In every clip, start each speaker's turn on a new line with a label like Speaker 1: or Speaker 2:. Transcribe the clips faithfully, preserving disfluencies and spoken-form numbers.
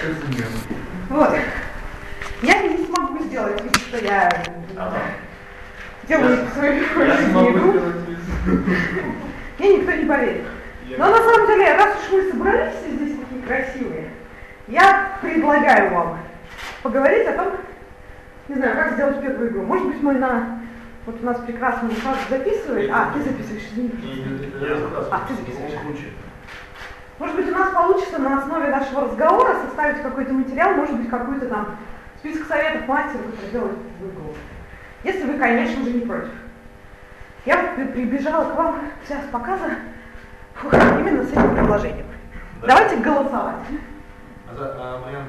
Speaker 1: Вот. Я не смогу сделать вид, что я ага. делаю я, свою жизнь игру. Мне никто не поверит. Но на самом деле, раз уж вы собрались здесь такие красивые, я предлагаю вам поговорить о том, не знаю, как сделать первую игру. Может быть, мы на... Вот у нас прекрасно Михаил записывает. А, ты записываешь, извини. А, ты записываешь. Может быть, у нас получится на основе нашего разговора составить какой-то материал, может быть, какой-то там список советов мастеров, который делает игру. Если вы, конечно же, не против. Я прибежала к вам вся с показа фух, именно с этим предложением. Да. Давайте голосовать.
Speaker 2: А за а, вариант?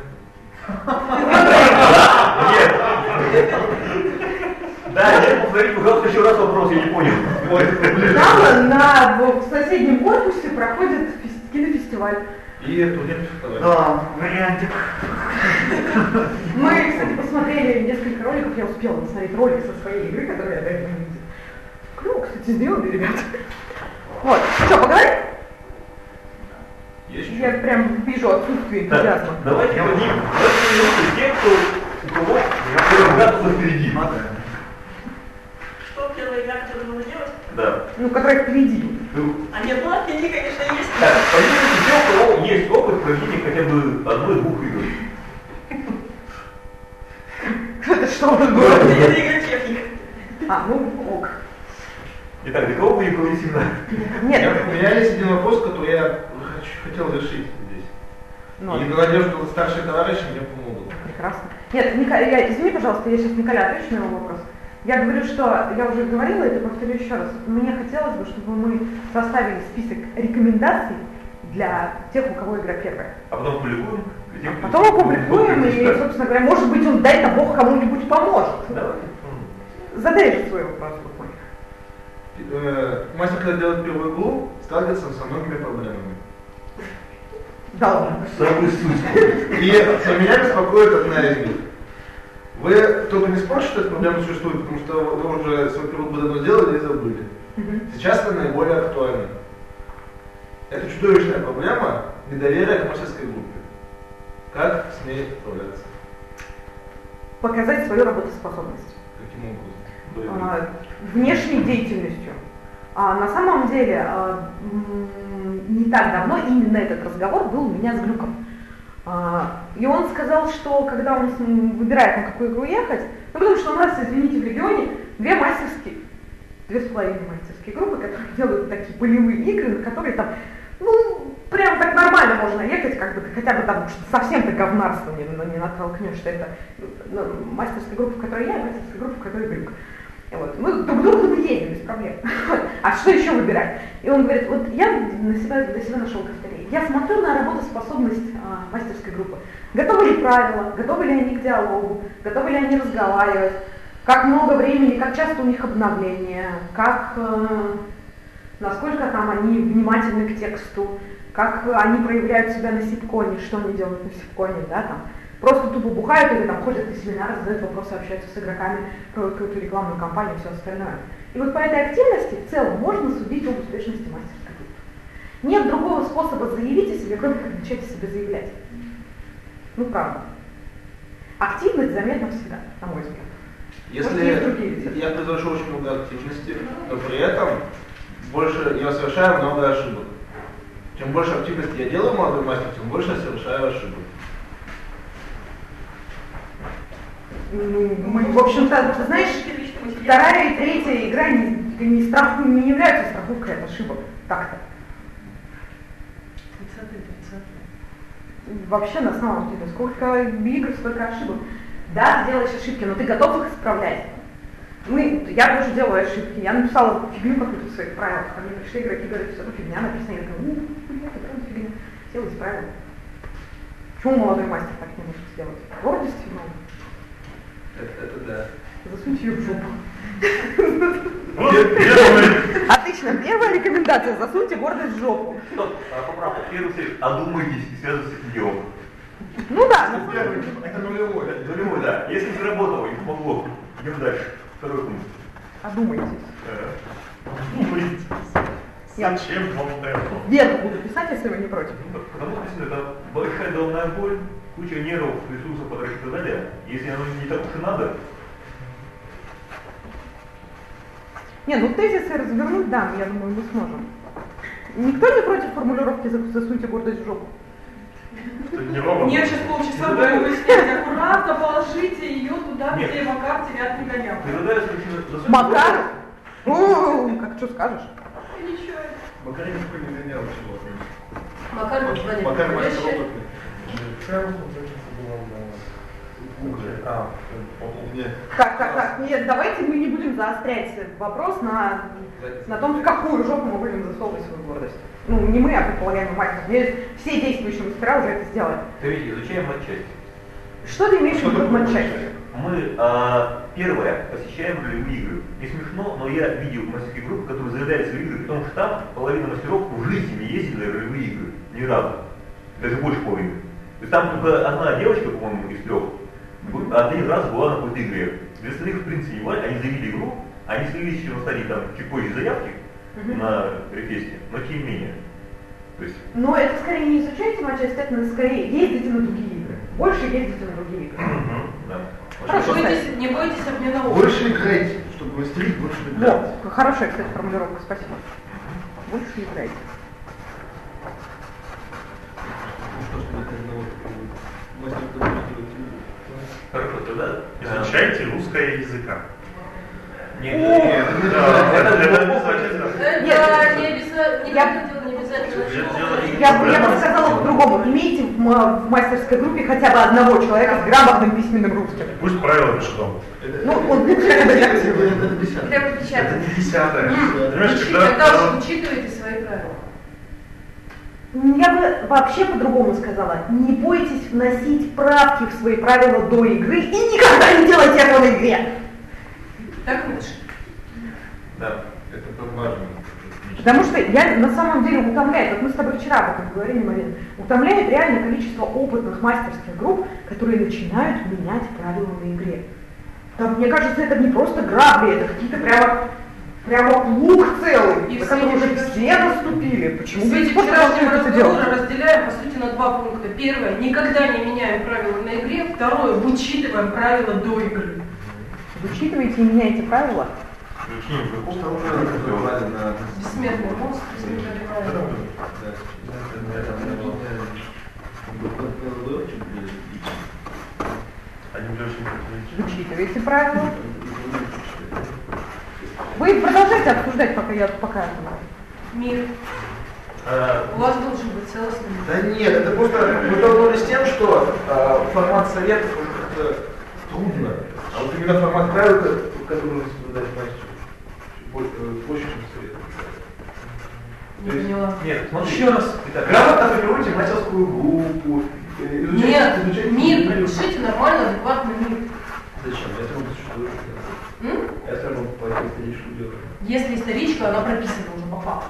Speaker 3: Нет. Да, я повторить, пожалуйста, еще раз вопрос, я не понял.
Speaker 1: Там на, в соседнем корпусе проходит кинофестиваль.
Speaker 2: И это кинофестиваль.
Speaker 3: Да, вариантик.
Speaker 1: Мы, кстати, посмотрели несколько роликов, я успела посмотреть ролик со своей игры, которую я до этого не видела. Клево, кстати, сделали, ребята. Вот, что, поговорим? Я прям вижу отсутствие энтузиазма.
Speaker 3: Да, давайте поговорим. Давайте те, кто у кого первый впереди.
Speaker 4: Что первая игра, которую нужно делать?
Speaker 3: Да.
Speaker 1: Ну, которая впереди.
Speaker 3: Ну,
Speaker 4: а нет, ну впереди, конечно, есть.
Speaker 3: Так, понимаете, те, у кого есть опыт прохождения хотя бы одной-двух игр.
Speaker 1: Это что у нас было?
Speaker 4: Это игротехник.
Speaker 1: А, ну ок.
Speaker 3: Итак, для кого будем проводить семинар?
Speaker 1: Нет.
Speaker 2: У меня есть один вопрос, который я хотел решить здесь. Но. И надеюсь, что старшие товарищи мне помогут.
Speaker 1: Прекрасно. Нет, Ника, я, извини, пожалуйста, я сейчас Николя отвечу на его вопрос. Я говорю, что я уже говорила это, повторю еще раз. Мне хотелось бы, чтобы мы составили список рекомендаций для тех, у кого игра первая.
Speaker 3: А потом публикуем?
Speaker 1: А потом опубликуем, и, собственно говоря, может быть, он, дай-то Бог, кому-нибудь поможет.
Speaker 3: Давайте.
Speaker 1: Задай же свой вопрос.
Speaker 2: Мастер, когда делает первую игру, сталкивается со многими проблемами.
Speaker 1: Да ладно.
Speaker 3: Самый суть.
Speaker 2: И меня беспокоит одна из них. Вы только не спорите, что эта проблема существует, потому что вы уже свою первую игру давно сделали и забыли.
Speaker 1: Mm-hmm.
Speaker 2: Сейчас она наиболее актуальна. Это чудовищная проблема недоверия к мастерской группе. Как с ней справляться?
Speaker 1: Показать свою работоспособность.
Speaker 2: Каким образом?
Speaker 1: А, внешней деятельностью. А на самом деле, а, не так давно именно этот разговор был у меня с Глюком. А, и он сказал, что когда он выбирает, на какую игру ехать, ну потому что у нас, извините, в регионе две мастерские, две с половиной мастерские группы, которые делают такие полевые игры, на которые там, ну, прям так нормально можно ехать, как бы хотя бы там совсем-то говнарство не, не натолкнешь, что это ну, мастерская группа, в которой я, и мастерская группа, в которой Глюк. Вот. Мы друг другу мы едем без проблем. А что еще выбирать? И он говорит, вот я на себя, для себя нашел критерий. Я смотрю на работоспособность а, мастерской группы. Готовы ли правила, готовы ли они к диалогу, готовы ли они разговаривать, как много времени, как часто у них обновления, как, э, насколько там они внимательны к тексту, как они проявляют себя на сипконе, что они делают на сипконе, да, там. Просто тупо бухают или там ходят на семинары, задают вопросы, общаются с игроками, проводят какую-то рекламную кампанию и все остальное. И вот по этой активности в целом можно судить об успешности мастерской группы. Нет другого способа заявить о себе, кроме как начать о себе заявлять. Ну правда. Активность заметна всегда, на мой взгляд.
Speaker 2: Если я произношу очень много активности, то при этом больше я совершаю много ошибок. Чем больше активности я делаю, молодой мастер, тем больше я совершаю ошибок.
Speaker 1: Ну, мы, в общем-то, ты знаешь, вторая и третья игра не, не, страху, не являются страховкой от ошибок. Так-то.
Speaker 4: тридцатый, тридцатый.
Speaker 1: Вообще, на самом деле, сколько игр, столько ошибок. Да, ты делаешь ошибки, но ты готов их исправлять. Мы, я тоже делаю ошибки. Я написала фигню какую-то в своих правилах. Ко мне пришли игроки, говорят, все, фигня написана. Я говорю, ну, это правда фигня. Села, исправила. Почему молодой мастер так не может сделать? Гордость виновна.
Speaker 2: Это, это да.
Speaker 1: Засуньте ее в жопу.
Speaker 3: Вот,
Speaker 1: отлично, первая рекомендация. Засуньте гордость в жопу.
Speaker 3: Стоп, поправка. Первый совет. Одумайтесь и связывайтесь с этим делом.
Speaker 1: Ну да.
Speaker 2: Это первый, это нулевой.
Speaker 3: Это нулевой, да. Если не сработало, не помогло. Идем дальше. Второй пункт.
Speaker 1: Одумайтесь.
Speaker 3: Одумайтесь.
Speaker 1: Я
Speaker 5: Зачем вам это?
Speaker 1: вверх буду писать, если вы не против.
Speaker 3: Потому что действительно, это большая головная боль, куча нервов, ресурсов потратить и так далее. Если оно не так уж и надо.
Speaker 1: Не, ну тезисы развернуть, да, я думаю, мы сможем. Никто не против формулировки «засуньте гордость в жопу»?
Speaker 5: Не робот.
Speaker 4: Нет, сейчас полчаса будем выяснять. Аккуратно положите ее туда,
Speaker 3: Нет.
Speaker 4: где Макар тебя не гонял.
Speaker 3: Предлагаю засунуть-
Speaker 1: Макар? О, как что скажешь?
Speaker 4: Ничего.
Speaker 2: Макар никто не гонял чего-то.
Speaker 4: Макар не
Speaker 2: Макар мастер опытный.
Speaker 5: А,
Speaker 2: Нет.
Speaker 1: Так, так, так, нет, давайте мы не будем заострять вопрос на, на том, в какую жопу мы будем засовывать свою гордость. Ну, не мы, а предполагаемый мастер. Здесь все действующие мастера уже это сделали.
Speaker 3: То есть изучаем матчасть.
Speaker 1: Что ты имеешь в виду под матчастью?
Speaker 3: Мы, а, первое, посещаем ролевые игры. Не смешно, но я видел мастерские группы, которые заявляют свои игры, потому что там половина мастеров в жизни не ездили на ролевые игры. Ни разу. Даже больше половины. То есть там только одна девочка, по-моему, из трех, один раз была на какой-то игре. Для остальных, в принципе, не бывает, они заявили игру, они слились еще на стадии там чуть позже заявки
Speaker 1: Мгм.
Speaker 3: на рефесте, но тем не менее. То есть,
Speaker 1: Но это скорее не изучайте матчасть, это скорее ездите на другие игры. Больше ездите на другие игры.
Speaker 3: да.
Speaker 1: Хорошо,
Speaker 4: Не бойтесь, не бойтесь обмена опытом.
Speaker 2: Больше играйте, чтобы мастерить, больше играть.
Speaker 1: Вот, хорошая, кстати, формулировка, спасибо. Больше играйте.
Speaker 2: Ну что ж, нет одного такого мастера, который может делать.
Speaker 3: Хорошо, тогда...
Speaker 5: изучайте русское языка.
Speaker 3: Нет,
Speaker 1: О!
Speaker 3: нет,
Speaker 5: Да,
Speaker 3: это-
Speaker 5: это
Speaker 3: это-
Speaker 5: обязательно.
Speaker 4: Это
Speaker 1: Нет.
Speaker 4: не обязательно, не
Speaker 1: Я-
Speaker 4: надо делать, не обязательно.
Speaker 1: Я, бы- я бы сказала по-другому. Имейте в, м- в мастерской группе хотя бы одного человека с грамотным письменным русским.
Speaker 5: Пусть правила пишет дома.
Speaker 1: Ну, он не хотя бы
Speaker 2: Это
Speaker 1: для-
Speaker 2: это десятый.
Speaker 4: Для
Speaker 5: Это
Speaker 4: подпечатания.
Speaker 5: не десятое. Понимаешь,
Speaker 4: Учи-
Speaker 5: когда...
Speaker 4: Тогда уж учитывайте свои правила.
Speaker 1: Я бы вообще по-другому сказала. Не бойтесь вносить правки в свои правила до игры и никогда не делайте этого на игре.
Speaker 4: Так лучше.
Speaker 3: Да.
Speaker 2: Это прям важно.
Speaker 1: Потому что я на самом деле утомляет, вот мы с тобой вчера об этом говорили, Марина, утомляет реально количество опытных мастерских групп, которые начинают менять правила на игре. Там, мне кажется, это не просто грабли, это какие-то прямо, прямо лук целый,
Speaker 4: И
Speaker 1: на
Speaker 4: в
Speaker 1: который уже
Speaker 4: свете
Speaker 1: все наступили. Почему
Speaker 4: В
Speaker 1: до
Speaker 4: свете
Speaker 1: сих пор продолжают
Speaker 4: вчерашнего
Speaker 1: это делать?
Speaker 4: разговора разделяем, по сути, на два пункта. Первое, никогда не меняем правила на игре. Второе, вычитываем правила до игры.
Speaker 1: Учитывайте и меняйте правила.
Speaker 3: Включение игроков.
Speaker 2: Там уже разговаривали на...
Speaker 4: Бессмертный мозг, бессмертные правила.
Speaker 5: Они были очень крутые.
Speaker 1: Учитывайте правила. Вы продолжайте обсуждать, пока я пока.
Speaker 4: Мир.
Speaker 3: А,
Speaker 4: У вас должен быть целостный мир.
Speaker 2: Да нет, это просто мы столкнулись с тем, что э, формат советов уже как-то трудно. А вот именно формат правил, который нужно соблюдать мастеру, больше, больше, чем совет.
Speaker 4: Не поняла.
Speaker 3: Нет, смотри.
Speaker 2: Еще раз.
Speaker 3: Итак,
Speaker 2: Грамотно формируйте мастерскую группу. э, изучайте-
Speaker 4: Нет,
Speaker 2: изучайте
Speaker 4: мир,
Speaker 2: мир.
Speaker 4: напишите нормально, адекватный мир.
Speaker 2: Зачем? Я все равно существую.
Speaker 4: М?
Speaker 2: Я все равно по этой историчку делаю.
Speaker 4: Если историчка, она прописана уже по факту.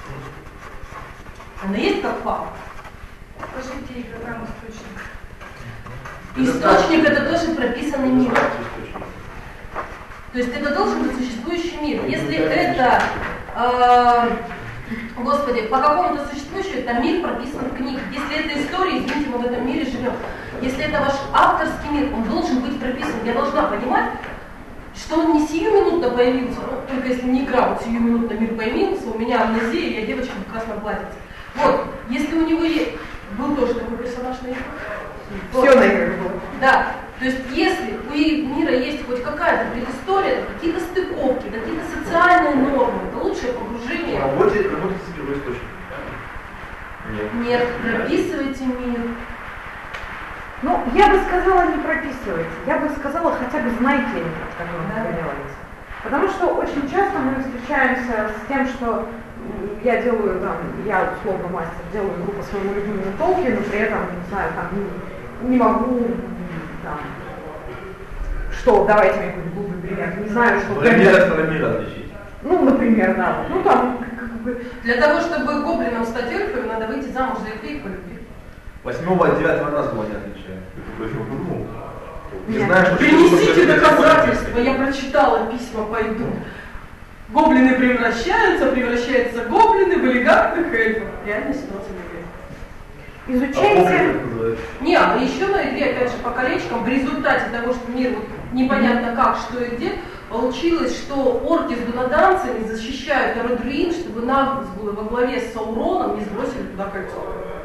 Speaker 4: Она есть как факт.
Speaker 6: Покажите ей программу источник.
Speaker 4: Источник это тоже прописанный мир.
Speaker 2: Это источник.
Speaker 4: То есть это должен быть существующий мир. Если это, э, господи, по какому-то существующему, это мир прописан в книге. Если это история, извините, мы в этом мире живем. Если это ваш авторский мир, он должен быть прописан. Я должна понимать, что он не сиюминутно появился, ну, только если не игра, вот сиюминутно мир появился, у меня амнезия, я девочка в красном платьице. Вот, если у него есть, был тоже такой персонаж на игре.
Speaker 1: Все на игре было.
Speaker 4: Да, то есть если у мира есть хоть какая-то предыстория, какие-то стыковки, какие-то социальные нормы, это лучшее погружение.
Speaker 2: Работайте, работайте с первоисточником.
Speaker 3: нет.
Speaker 4: Нет, прописывайте мир.
Speaker 1: Ну, я бы сказала, не прописывайте. Я бы сказала, хотя бы знайте, как вы
Speaker 4: Да.
Speaker 1: это делаете. Потому что очень часто мы встречаемся с тем, что м, я делаю, там, я условно мастер, делаю игру по своему любимому Толкину, при этом, не знаю, там, не, не могу, м, там, что, давайте мне какой-нибудь глупый пример, не знаю, что...
Speaker 2: Мир от мира отличить.
Speaker 1: Ну, например, да. Ну, там, как бы...
Speaker 4: Для того, чтобы гоблином стать эльфой, надо выйти замуж за эльфей по любви.
Speaker 2: Восьмого от девятого названия отличаю.
Speaker 3: Ты почему подумал?
Speaker 2: Не
Speaker 1: Нет.
Speaker 2: знаю, что...
Speaker 4: Принесите доказательства, я прочитала письма, пойду. Гоблины превращаются, превращаются гоблины в элегантных эльфов. Реальная ситуация в игре.
Speaker 1: Изучайте...
Speaker 4: Не, а еще на игре, опять же, по колечкам, в результате того, что мир вот непонятно как, что и где, получилось, что орки с дунаданцами защищают Эродрин, чтобы Нагус был во главе с Сауроном, не сбросили туда кольцо.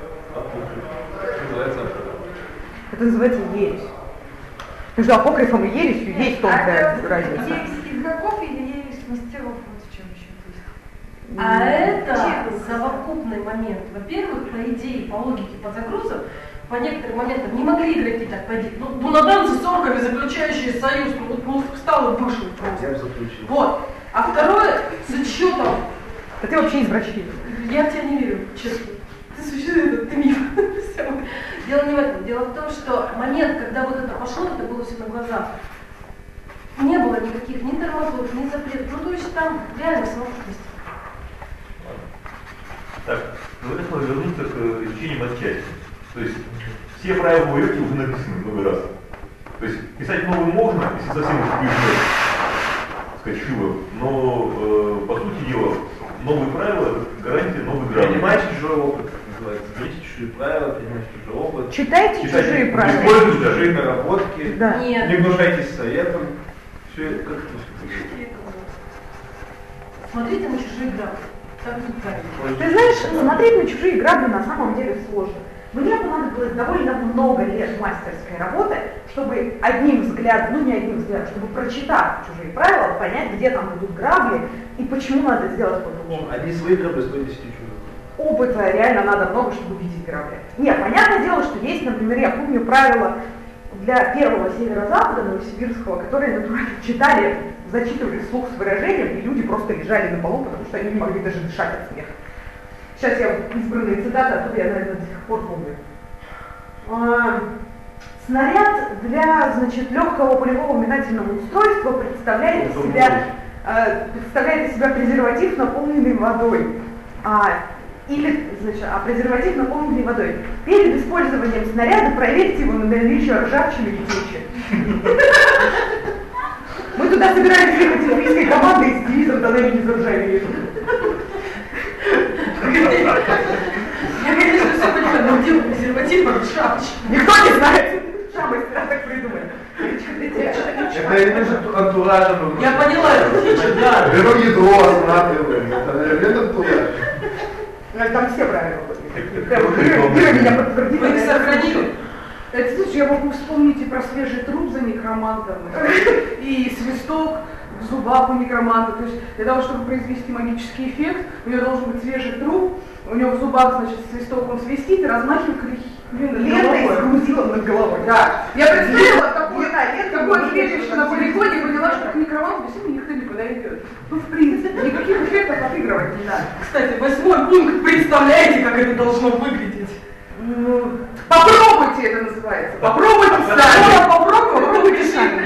Speaker 1: Это называется ересь. Между апокрифом и ересью есть тонкая
Speaker 6: а
Speaker 1: разница.
Speaker 6: Ересь игроков или ересь мастеров, вот в чем еще есть?
Speaker 4: А это совокупный момент. Во-первых, по идее, по логике, по загрузам, по некоторым моментам не могли игроки так пойти. Ну, дунаданцы с орками, заключающие союз, ну вот просто встал и вышел просто. Вот. А второе, с учетом...
Speaker 1: Да ты вообще извращенец.
Speaker 4: Я в тебя не верю, честно. Ты существуешь, ты миф. Дело не в этом. Дело в том, что момент, когда вот это пошло, это было все на глазах. Не было никаких ни тормозов, ни запретов. Ну, то есть там реально совокупность.
Speaker 3: Так, ну это можно вернуться к изучению матчасти. То есть все правила в уроке уже написаны много раз. То есть писать новые можно, если совсем уж пишешь, так сказать, шило. Но, э, по сути дела, новые правила – гарантия новых грамоты.
Speaker 2: Принимайте чужой опыт, называется. Берите чужие правила, принимайте чужой опыт.
Speaker 1: Читайте чужие правила.
Speaker 2: Используйте чужие наработки.
Speaker 1: Да.
Speaker 4: Нет.
Speaker 2: Не гнушайтесь советом. Все, как это все
Speaker 4: Смотрите на чужие грабли. Так будет правильно.
Speaker 1: Ты знаешь, смотреть на чужие грабли на самом деле сложно. Мне понадобилось довольно много лет мастерской работы, чтобы одним взглядом, ну не одним взглядом, чтобы прочитав чужие правила, понять, где там будут грабли и почему надо сделать по-другому.
Speaker 2: Одни свои грабли стоят десять чужих.
Speaker 1: Опыта реально надо много, чтобы видеть грабли. Нет, понятное дело, что есть, например, я помню правила для первого северо-запада Новосибирского, которые натурально читали, зачитывали вслух с выражением, и люди просто лежали на полу, потому что они не могли даже дышать от смеха. Сейчас я избранные цитаты, оттуда я, наверное, до сих пор помню. А, снаряд для, значит, легкого полевого метательного устройства представляет из себя, а, представляет из себя презерватив, наполненный водой. А, или, значит, а презерватив, наполненный водой. Перед использованием снаряда проверьте его на наличие ржавчины и течи. Мы туда собирались ехать олимпийской командой с девизом «Тоннель не заржавеет».
Speaker 4: Я, конечно, все понимаю, но где презерватив от шапочки?
Speaker 1: Никто не знает. Шапочка так придумали.
Speaker 2: Это элемент антуража.
Speaker 4: Я поняла, это фича, да.
Speaker 2: Беру ядро, осматриваем. Это элемент антуража.
Speaker 1: Там все правильно были. Ира меня подтвердила.
Speaker 4: Вы их сохранили?
Speaker 6: Это, слушай, я могу вспомнить и про свежий труп за некромантом, и свисток в зубах у некроманта. То есть для того, чтобы произвести магический эффект, у него должен быть свежий труп, у него в зубах, значит, свисток он свистит и размахивает
Speaker 1: лентой с грузилом над головой.
Speaker 6: Да. Я представила, какое, какое зрелище на полигоне, и поняла, что к некроманту действительно никто не подойдет. Ну, в принципе, никаких эффектов отыгрывать не надо.
Speaker 4: Кстати, восьмой пункт, представляете, как это должно выглядеть?
Speaker 6: Ну, попробуйте, это называется. Попробуйте сами. Попробуйте, попробуйте сами.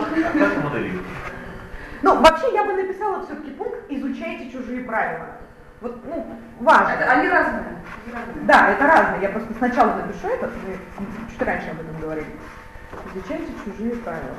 Speaker 1: Ну, вообще я бы написала все-таки пункт «Изучайте чужие правила». Вот, ну, важно.
Speaker 6: Это, они разные.
Speaker 1: Да, это разное. Я просто сначала напишу это, мы чуть раньше об этом говорили. Изучайте чужие правила.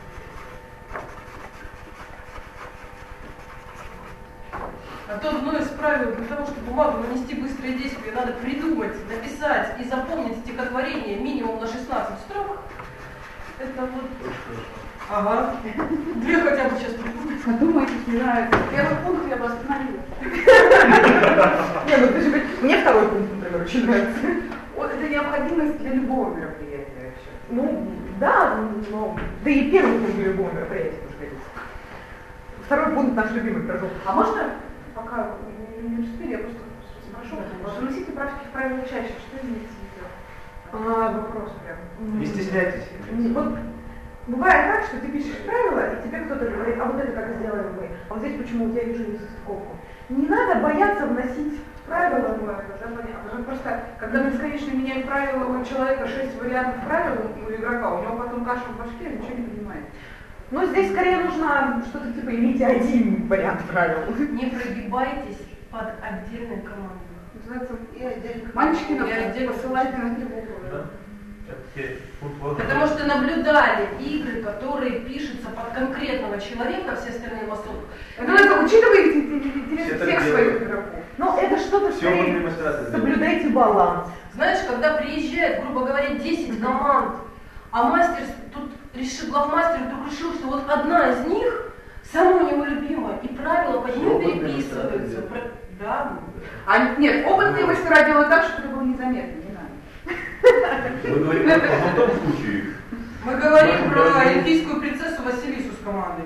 Speaker 4: А то одно из правил для того, чтобы бумагу нанести быстрое действие, надо придумать, написать и запомнить стихотворение минимум на шестнадцать строк. Это вот... Ага. Две хотя бы сейчас придумать.
Speaker 6: Подумайте, не нравится. Первый пункт я бы остановила.
Speaker 1: Не, ну ты же, мне второй пункт, например, очень нравится.
Speaker 6: Вот это необходимость для любого мероприятия вообще.
Speaker 1: Ну, да, но... Да и первый пункт для любого мероприятия тоже годится. Второй пункт наш любимый пирожок.
Speaker 6: А можно, пока не успели, я просто спрошу, вносите правки в правила чаще, что имеется в виду? А, вопрос прям.
Speaker 2: Не стесняйтесь.
Speaker 1: Вот бывает так, что ты пишешь правила, и тебе кто-то говорит, а вот это как сделаем мы, а вот здесь почему я вижу несостыковку. Не надо бояться вносить правила.
Speaker 6: Правила, да, понятно. Просто, когда бесконечно меняет правила у человека, шесть вариантов правил у игрока, у него потом каша в башке, он ничего не понимает.
Speaker 1: Но здесь скорее нужно что-то типа имейте один вариант правил.
Speaker 4: Не прогибайтесь под отдельные команды.
Speaker 6: Называется и отдельно. Мальчики нам посылайте на три буквы.
Speaker 4: Потому что наблюдали игры, которые пишутся под конкретного человека, все остальные массовки.
Speaker 6: Это надо учитывать интерес всех своих игроков.
Speaker 1: Но это что-то скорее, соблюдайте баланс.
Speaker 4: Знаешь, когда приезжает, грубо говоря, десять команд, а мастер, тут решил, главмастер вдруг решил, что вот одна из них самая у него любимая, и правила под ним переписываются. Да.
Speaker 6: А нет, опытные мастера делают так, чтобы это было незаметно, не надо.
Speaker 3: Мы говорим о том случае.
Speaker 4: Мы говорим про эльфийскую принцессу Василису с командой.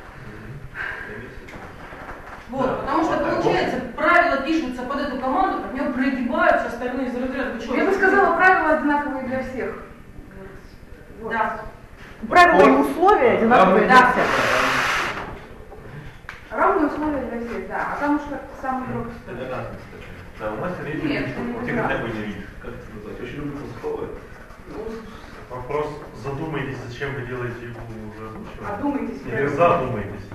Speaker 4: Вот, потому что получается, правила пишутся под эту команду, под нее прогибаются остальные из разряда.
Speaker 6: Я бы сказала, правила одинаковые для всех.
Speaker 4: Вот. Да.
Speaker 1: Правила и условия одинаковые для всех.
Speaker 6: Равные условия для всех, да. А там уж как самый игрок стоит.
Speaker 3: Да, у мастера есть
Speaker 6: Нет,
Speaker 3: ты когда бы не видишь. Как это назвать? Очень люблю слово.
Speaker 5: Вопрос, задумайтесь, зачем вы делаете игру уже озвучивать?
Speaker 6: Одумайтесь.
Speaker 5: Или задумайтесь.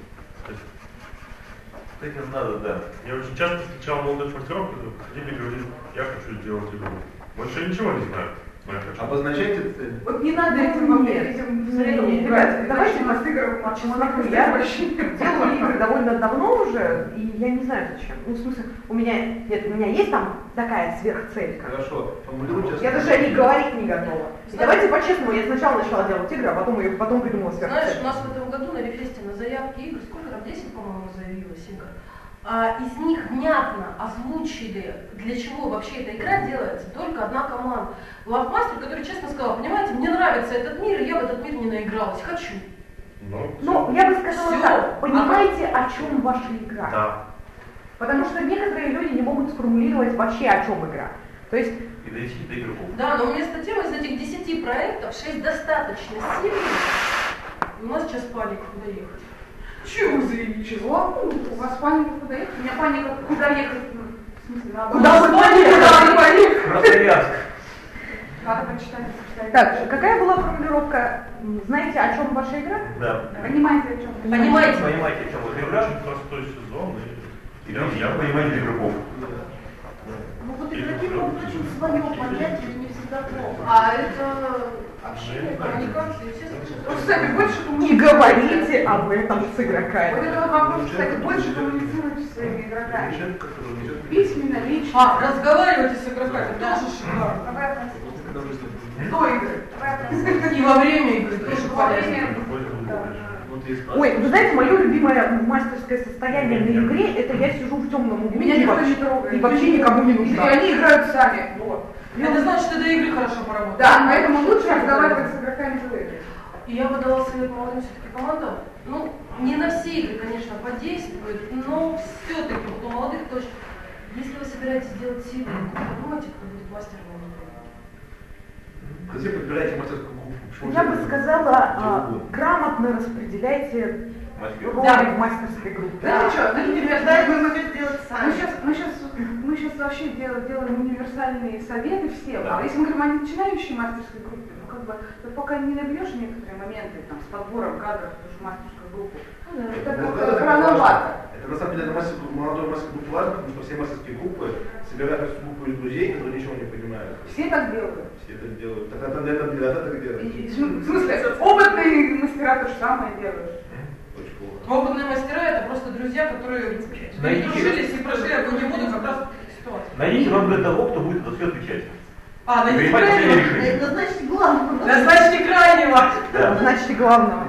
Speaker 3: С этим надо, да.
Speaker 5: Я очень часто встречал молодых мастеров, которые приходили и говорили, я хочу сделать игру. Больше ничего не знаю. но я хочу.
Speaker 2: Обозначайте цель.
Speaker 6: Вот не надо этим
Speaker 1: Ну,
Speaker 6: момент,
Speaker 1: нет.
Speaker 6: этим
Speaker 1: Нет, ребят, давайте мы с играми
Speaker 6: честно,
Speaker 1: я делаю игры довольно давно уже, и я не знаю зачем. Ну, в смысле, у меня, нет, у меня есть там такая сверхцелька.
Speaker 2: Хорошо, формулируйте.
Speaker 1: Я даже о ней говорить не готова. И давайте по-честному, я сначала начала делать игры, а потом, ее, потом придумала
Speaker 4: Знаешь,
Speaker 1: сверхцельку.
Speaker 4: у нас в этом году на Рефесте на заявке игр, сколько там, десять, по-моему, заявилось игр. А из них внятно озвучили, для чего вообще эта игра делается, только одна команда. Лавмастер, который честно сказал, понимаете, мне нравится этот мир, и я в этот мир не наигралась, хочу.
Speaker 5: Ну,
Speaker 1: Ну, я бы сказала
Speaker 4: Всё.
Speaker 1: так, понимаете, о чем ваша игра?
Speaker 5: да.
Speaker 1: Потому что некоторые люди не могут сформулировать вообще, о чем игра. То есть,
Speaker 3: И дойти до игроков.
Speaker 4: Да, но вместо темы из этих десяти проектов шесть достаточно сильных. У нас сейчас паника, куда ехать.
Speaker 6: Чего вы заявили? Чего? Ну, у вас паника куда ехать? У меня паника куда ехать? Ну, в смысле, надо.
Speaker 1: Куда вы поехали?
Speaker 3: Красноярск.
Speaker 6: Надо почитать, почитать.
Speaker 1: Так, какая была формулировка? Знаете, о чем ваша игра?
Speaker 3: Да.
Speaker 6: Понимаете, о чем?
Speaker 4: Понимаете?
Speaker 3: Понимаете, о чем вот игра?
Speaker 5: Очень простой сезон. И...
Speaker 3: И там я понимаю игроков.
Speaker 6: Ну вот игроки могут очень свое понять, это не всегда плохо.
Speaker 4: А это общение, коммуникация, все слышат.
Speaker 6: Вот, кстати, больше
Speaker 1: Не говорите об этом с игроками.
Speaker 6: Вот это вот вопрос, кстати, больше коммуницируйте с своими игроками. Письменно, лично.
Speaker 4: А, разговаривайте с игроками, тоже шикарно.
Speaker 6: Давай относитесь. До игры. Давай относитесь.
Speaker 4: И во время игры тоже
Speaker 6: Во
Speaker 4: полезно.
Speaker 6: время.
Speaker 1: Ой, вы знаете, мое любимое мастерское состояние на игре, это я сижу в темном углу
Speaker 6: Меня
Speaker 1: и
Speaker 6: никто
Speaker 1: вообще,
Speaker 6: не трогает.
Speaker 1: и вообще никому не
Speaker 6: И
Speaker 1: нужна.
Speaker 6: они играют сами. Вот.
Speaker 4: Это значит, что до игры хорошо поработал.
Speaker 6: Да, поэтому лучше разговаривать с игроками до игры.
Speaker 4: И я бы дала совет молодым все-таки командам. Ну, не на все игры, конечно, подействует, но все-таки у молодых точно. Если вы собираетесь делать сильную игру, подумайте, кто будет мастером на игре.
Speaker 2: Где подбираете мастерскую группу? Почему
Speaker 1: Я бы
Speaker 2: делаете?
Speaker 1: сказала,
Speaker 2: Где
Speaker 1: а,
Speaker 2: угодно.
Speaker 1: грамотно распределяйте
Speaker 3: Мастер.
Speaker 1: роли
Speaker 4: Да.
Speaker 1: в мастерской группе.
Speaker 6: Знаете что, ну, универсальные
Speaker 7: мы можем сделать
Speaker 6: Мы
Speaker 7: сами.
Speaker 6: сейчас, мы сейчас, мы сейчас вообще делаем, делаем универсальные советы всем.
Speaker 3: Да.
Speaker 6: А если мы говорим о начинающей мастерской группе, ну как бы ты пока не наберешь некоторые моменты там, с подбором кадров в ту же мастерскую группу, это
Speaker 2: Ну,
Speaker 6: как-то
Speaker 2: это
Speaker 6: рановато.
Speaker 2: Это на самом деле это мастер, молодой мастер группы важно, потому что все мастерские группы собирают группу из друзей, которые ничего не понимают.
Speaker 6: Все так делают.
Speaker 2: Все это делают. Так это это для это так
Speaker 6: И-
Speaker 2: делают.
Speaker 6: и В смысле, опытные мастера то же самое делают.
Speaker 2: Очень плохо.
Speaker 4: Опытные мастера это просто друзья, которые передружились и прошли огонь-воду как раз ситуацию.
Speaker 3: Найдите вам для того, кто будет за все отвечать.
Speaker 4: А, найдите
Speaker 3: Принимайте
Speaker 4: крайнего.
Speaker 3: решение.
Speaker 7: Это значит главное.
Speaker 4: Назначьте крайнего.
Speaker 3: Да.
Speaker 1: Значит, главного.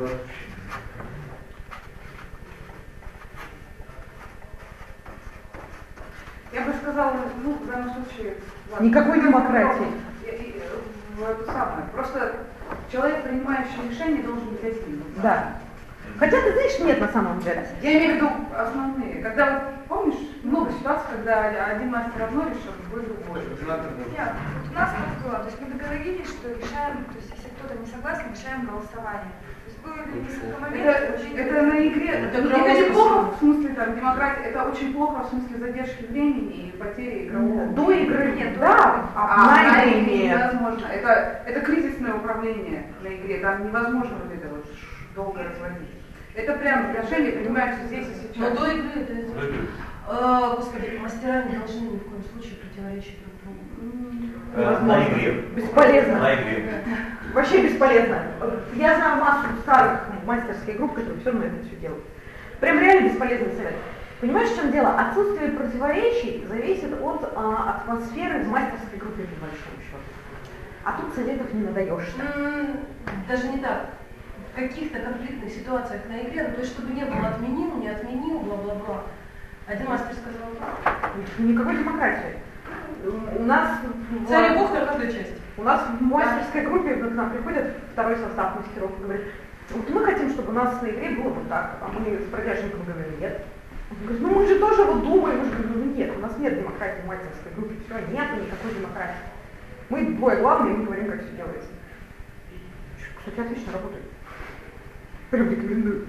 Speaker 6: Я бы сказала, ну, в данном случае... ладно.
Speaker 1: Никакой демократии.
Speaker 6: И- и, э, в это самое. Просто человек, принимающий решение, должен быть один.
Speaker 1: Да. Хотя, ты знаешь, нет на самом деле.
Speaker 6: Я имею в виду основные. Когда, вот, помнишь, много ситуаций, когда один мастер одно решил, другой другой.
Speaker 7: Нет, вот у нас так было. То есть мы договорились, что решаем, то есть если кто-то не согласен, решаем голосование. То есть было несколько моментов,
Speaker 6: Это,
Speaker 7: очень...
Speaker 6: это на игре,
Speaker 4: Это
Speaker 6: это,
Speaker 4: громко
Speaker 6: неплохо
Speaker 4: спасибо.
Speaker 6: в смысле там демократии, это очень плохо в смысле задержки времени и потери игрового.
Speaker 1: До игры
Speaker 7: Нет, до
Speaker 1: да, а
Speaker 6: А
Speaker 1: на
Speaker 6: на
Speaker 1: игре
Speaker 6: игре
Speaker 1: нет.
Speaker 6: невозможно. Это, это кризисное управление на игре, там невозможно вот это вот долго разводить. Это прям решение принимается здесь и
Speaker 4: Но
Speaker 6: сейчас.
Speaker 4: до игры это...
Speaker 3: До игры.
Speaker 4: Э, Господи, мастера не должны ни в коем случае противоречить друг другу.
Speaker 3: На игре.
Speaker 1: Бесполезно.
Speaker 3: На игре.
Speaker 1: Вообще бесполезно. Я знаю массу старых мастерских групп, которые все равно это все делают. Прям реально бесполезный совет. Понимаешь, в чем дело? Отсутствие противоречий зависит от а, атмосферы в мастерской группе, по большому счету. А тут советов не надаешься.
Speaker 4: Даже не так. В каких-то конфликтных ситуациях на игре, ну, то есть чтобы не было отменил, не отменил, бла-бла-бла. Один мастер сказал так.
Speaker 1: Никакой демократии. У нас
Speaker 4: царь и бог на каждой части.
Speaker 1: У нас в мастерской группе к нам приходит второй состав мастеров и говорит, вот мы хотим, чтобы у нас на игре было вот так, а мы с продажником говорим, нет. Он говорит, ну мы же тоже вот думаем, мы же говорим, ну нет, у нас нет демократии в мастерской группе, все, нет никакой демократии. Мы двое главные, мы говорим, как все делается. Кстати, отлично работает. Прям рекомендую.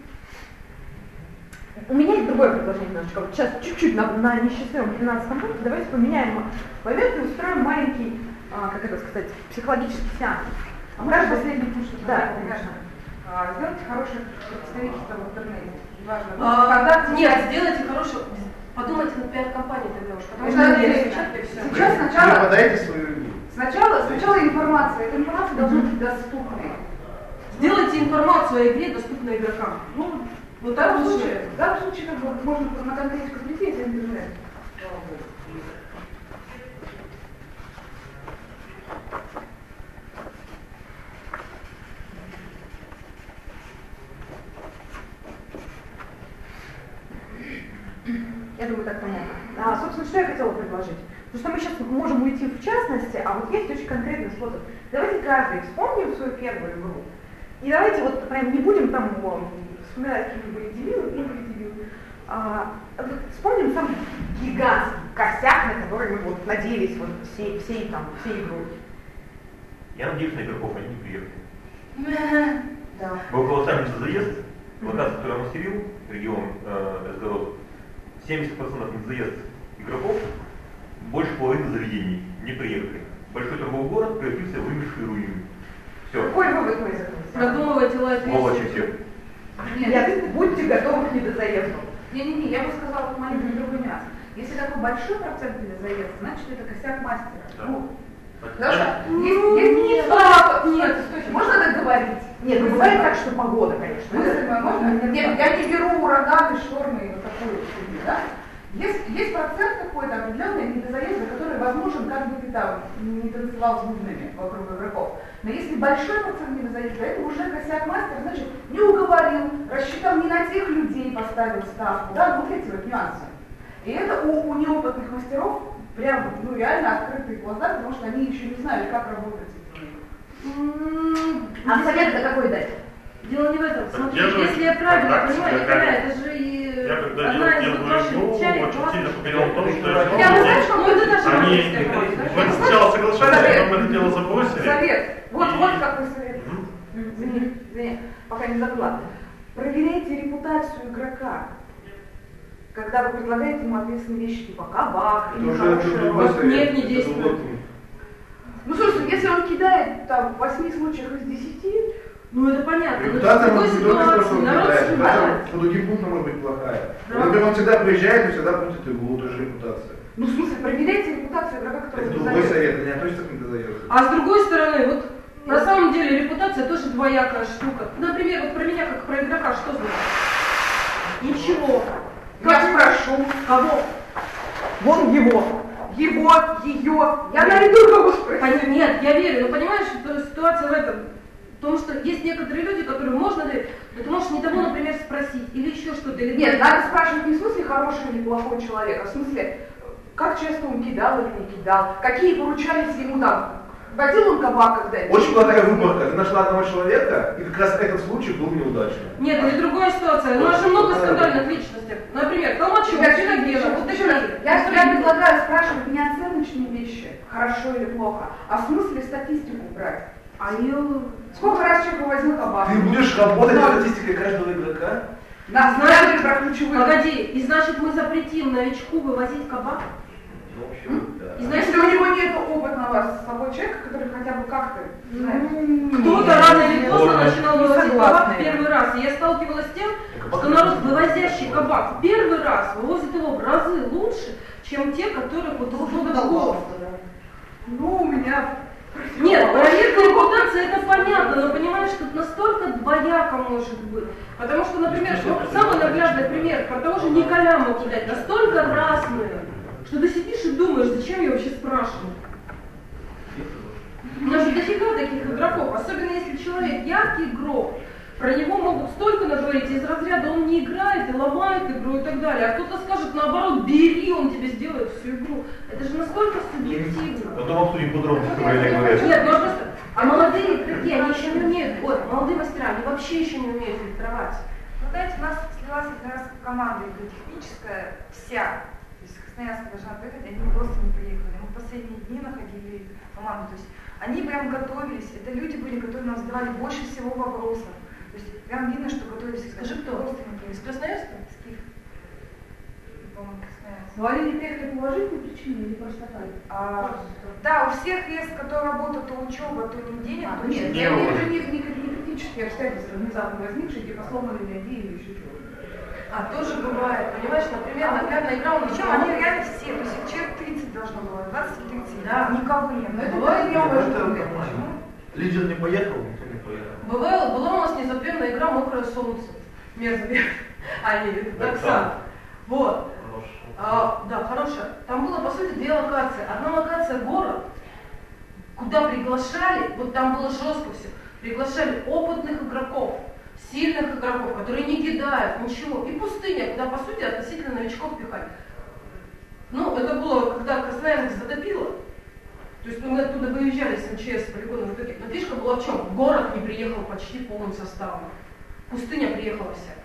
Speaker 1: У меня есть другое предложение немножечко. Вот сейчас чуть-чуть на, на несчастливом тринадцатом пункте давайте поменяем момент и устроим маленький, а, как это сказать, психологический сеанс.
Speaker 6: А можно последний пункт?
Speaker 1: Да, конечно.
Speaker 6: А, сделайте хорошее представительство в интернете. Важно.
Speaker 4: А, нет, сделайте хорошее. Подумайте над пиар-компанией тогда уж, потому что
Speaker 6: сейчас, сейчас сначала,
Speaker 2: подайте свою...
Speaker 6: сначала, сначала информация. Эта информация должна быть доступной.
Speaker 4: Сделайте информацию о игре доступной игрокам. Ну,
Speaker 6: в данном случае, в данном случае как бы, можно на конкретику прийти, это интернет.
Speaker 1: Я думаю, так понятно. А, собственно, что я хотела предложить? Потому что мы сейчас можем уйти в частности, а вот есть очень конкретный способ. Давайте каждый вспомним свою первую игру. И давайте вот прям не будем там вспоминать, какие мы были дебилы, не были дебилы. А, вспомним сам гигантский косяк, на который мы вот надеялись вот всей, всей, там, всей игрой.
Speaker 3: Я надеюсь, на игроков они не приехали.
Speaker 1: Да.
Speaker 3: Был колоссальный заезд, локация, которую я мастерил, регион э, Эсгород, семьдесят процентов заезд игроков, больше половины заведений не приехали. Большой торговый город превратился в вымершие руины. Все.
Speaker 1: Какой вывод мы из этого?
Speaker 4: Продумывайте лайф.
Speaker 3: Молодцы все.
Speaker 6: Нет,
Speaker 1: Нет, будьте готовы к недозаезду.
Speaker 6: Не-не-не, я бы сказала вот маленький другой нюанс. Если такой большой процент недозаезда, значит это косяк мастера.
Speaker 5: Да.
Speaker 6: Ну, потому что
Speaker 4: Ну,
Speaker 6: есть, есть
Speaker 4: нет,
Speaker 6: слабо,
Speaker 4: нет.
Speaker 6: нет, можно договорить.
Speaker 1: Нет, ну бывает так, что погода, конечно.
Speaker 6: Мысль моя, можно? Нет, я не беру ураганы, штормы и вот такую вот фигню, да? Есть, есть процент какой-то определенный недозаезда, который возможен, как бы ты там не танцевал с бубнами вокруг игроков. Но если большой процент недозаезда, это уже косяк мастера, значит, не уговорил, рассчитал не на тех людей, поставил ставку, да, вот эти вот нюансы. И это у, у неопытных мастеров прям, ну, реально открытые глаза, потому что они еще не знают, как работать с этим.
Speaker 1: А совет-то какой дать?
Speaker 4: Дело не в этом. Смотри,
Speaker 5: Я же
Speaker 4: если я правильно
Speaker 5: ВКонтакте
Speaker 4: понимаю,
Speaker 5: какая-
Speaker 4: Николай, это же и
Speaker 5: Я когда
Speaker 4: одна
Speaker 5: делал
Speaker 4: из
Speaker 5: первую
Speaker 4: ваших
Speaker 5: игру,
Speaker 4: печалей
Speaker 5: очень
Speaker 4: была-
Speaker 5: сильно погорел в том, что
Speaker 6: Я, вы
Speaker 5: я
Speaker 6: знаешь, что это наша
Speaker 5: Они-
Speaker 6: мастерская команда,
Speaker 5: мы
Speaker 6: да?
Speaker 5: сначала соглашались,
Speaker 6: Совет.
Speaker 5: потом это дело забросили.
Speaker 6: Совет. Вот,
Speaker 5: И-
Speaker 6: вот какой совет.
Speaker 5: Мгм.
Speaker 1: Извини, извини, пока не забыла. Проверяйте репутацию игрока. Когда вы предлагаете ему ответственные вещи, типа кабак или
Speaker 2: Это уже
Speaker 1: хорошая
Speaker 2: другой
Speaker 1: работа.
Speaker 2: совет.
Speaker 4: нет, не
Speaker 2: Это
Speaker 4: действует.
Speaker 2: другой пункт.
Speaker 6: Ну, слушай, если он кидает там в восьми случаях из десяти,
Speaker 4: Ну это понятно. Но в
Speaker 2: Репутация
Speaker 4: такой
Speaker 2: может быть только то, что
Speaker 4: ситуации
Speaker 2: он
Speaker 4: народ
Speaker 2: кидает.
Speaker 4: снимает.
Speaker 2: Репутация по другим пунктам может быть плохая.
Speaker 4: Да.
Speaker 2: Например, он всегда приезжает и всегда пустит иглу, тоже репутация.
Speaker 6: ну, в смысле, проверяйте репутацию игрока, который
Speaker 2: Это
Speaker 6: вы
Speaker 2: другой
Speaker 6: зовете.
Speaker 2: совет, это не относится к недозаезду.
Speaker 4: А с другой стороны, вот на самом деле репутация тоже двоякая штука. Например, вот про меня как про игрока что знаешь? Ничего.
Speaker 6: Я спрошу,
Speaker 4: Кого?
Speaker 1: Вон его.
Speaker 6: его, ее, я найду кого спросить.
Speaker 4: Пон- Нет, я верю, но понимаешь, что ситуация в этом. Потому что есть некоторые люди, которым можно доверить, но ты можешь не того, например, спросить, или еще что-то. Или
Speaker 6: Нет, надо спрашивать не в смысле хороший или плохой человек, а в смысле, как часто он кидал или не кидал, какие поручались ему там. Водил он кабак когда-нибудь?
Speaker 2: Очень плохая выборка. Ты нашла одного человека, и как раз этот случай был неудачным.
Speaker 4: Нет, это другая ситуация. У нас же много скандальных личностей. Например, Толмачев,
Speaker 6: Я,
Speaker 4: Чинагена, вот
Speaker 6: еще
Speaker 4: такие.
Speaker 6: раз, я, я предлагаю спрашивать не оценочные вещи, хорошо или плохо, а в смысле статистику брать.
Speaker 4: А я...
Speaker 6: Сколько раз человек возил кабак?
Speaker 2: Ты будешь работать над статистикой каждого игрока?
Speaker 6: На
Speaker 4: Значит,
Speaker 6: про ключевые.
Speaker 4: Погоди, и значит мы запретим новичку вывозить кабак?
Speaker 2: Ну, в общем, да.
Speaker 4: И значит,
Speaker 6: Если у него нет опытного с собой человека, который хотя бы как-то знает.
Speaker 4: кто-то рано или поздно
Speaker 3: Ладно.
Speaker 4: начинал
Speaker 1: Не
Speaker 4: вывозить
Speaker 1: согласна
Speaker 4: кабак
Speaker 1: я.
Speaker 4: первый раз. И я сталкивалась с тем, что народ, вывозящий кабак первый раз, вывозит его в разы лучше, чем те, которых вот уже много года.
Speaker 6: Ну, у меня...
Speaker 4: Нет, проверка репутации это понятно, но понимаешь, тут настолько двояко может быть. Потому что, например, ну, самый наглядный пример, про того же Николя могу дать, настолько разные, что ты сидишь и думаешь, зачем я вообще спрашиваю. У нас же дофига таких игроков, особенно если человек яркий игрок. Про него могут столько наговорить, из разряда он не играет и ломает игру и так далее. А кто-то скажет наоборот, бери, он тебе сделает всю игру. Это же настолько субъективно.
Speaker 3: Потом обсудим подробности, которые так говорят.
Speaker 4: Нет, ну просто, а молодые игроки, они еще не умеют, вот, молодые мастера, они вообще еще не умеют фильтровать.
Speaker 7: Ну, знаете, у нас слилась один раз команда игротехническая, вся. То есть Красноярск должна приехать, они просто не приехали. Мы в последние дни находили команду. То есть они прям готовились. Это люди были, которые нам задавали больше всего вопросов. То есть прям видно, что готовились.
Speaker 4: Скажи, кто? Из Красноярска?
Speaker 7: Из Киева. По-моему, Красноярск.
Speaker 6: Ну, они не приехали по уважительной причине или просто так?
Speaker 7: А, да, у всех есть, кто работа, то учеба, то не денег,
Speaker 6: А,
Speaker 7: то
Speaker 6: нет,
Speaker 7: не
Speaker 6: я
Speaker 7: денег.
Speaker 6: имею в виду не, не, не критические обстоятельства, внезапно возникшие, типа сломанные ноги или еще чего-то.
Speaker 4: А, тоже бывает, понимаешь, например, наглядная игра, он
Speaker 7: Причем они реально все, то есть человек тридцать должно было, двадцать-тридцать,
Speaker 4: Да.
Speaker 7: никого не было.
Speaker 6: Но это
Speaker 7: Бывает,
Speaker 6: не
Speaker 7: я
Speaker 6: уважительно.
Speaker 2: Лидер не поехал, никто не поехал.
Speaker 4: Бывало, была у нас незабвенная игра «Мокрое солнце». Мерзкая. А, нет, это Оксан. Вот. А, да, хорошая. Там было, по сути, две локации. Одна локация — город, куда приглашали, вот там было жестко все, приглашали опытных игроков, сильных игроков, которые не кидают, ничего. И пустыня, куда, по сути, относительно новичков пихали. Ну, это было, когда Красноярск затопило. То есть ну, мы оттуда выезжали с МЧС, с полигона в итоге. Но фишка была в чем? Город не приехал почти полным составом. Пустыня приехала вся.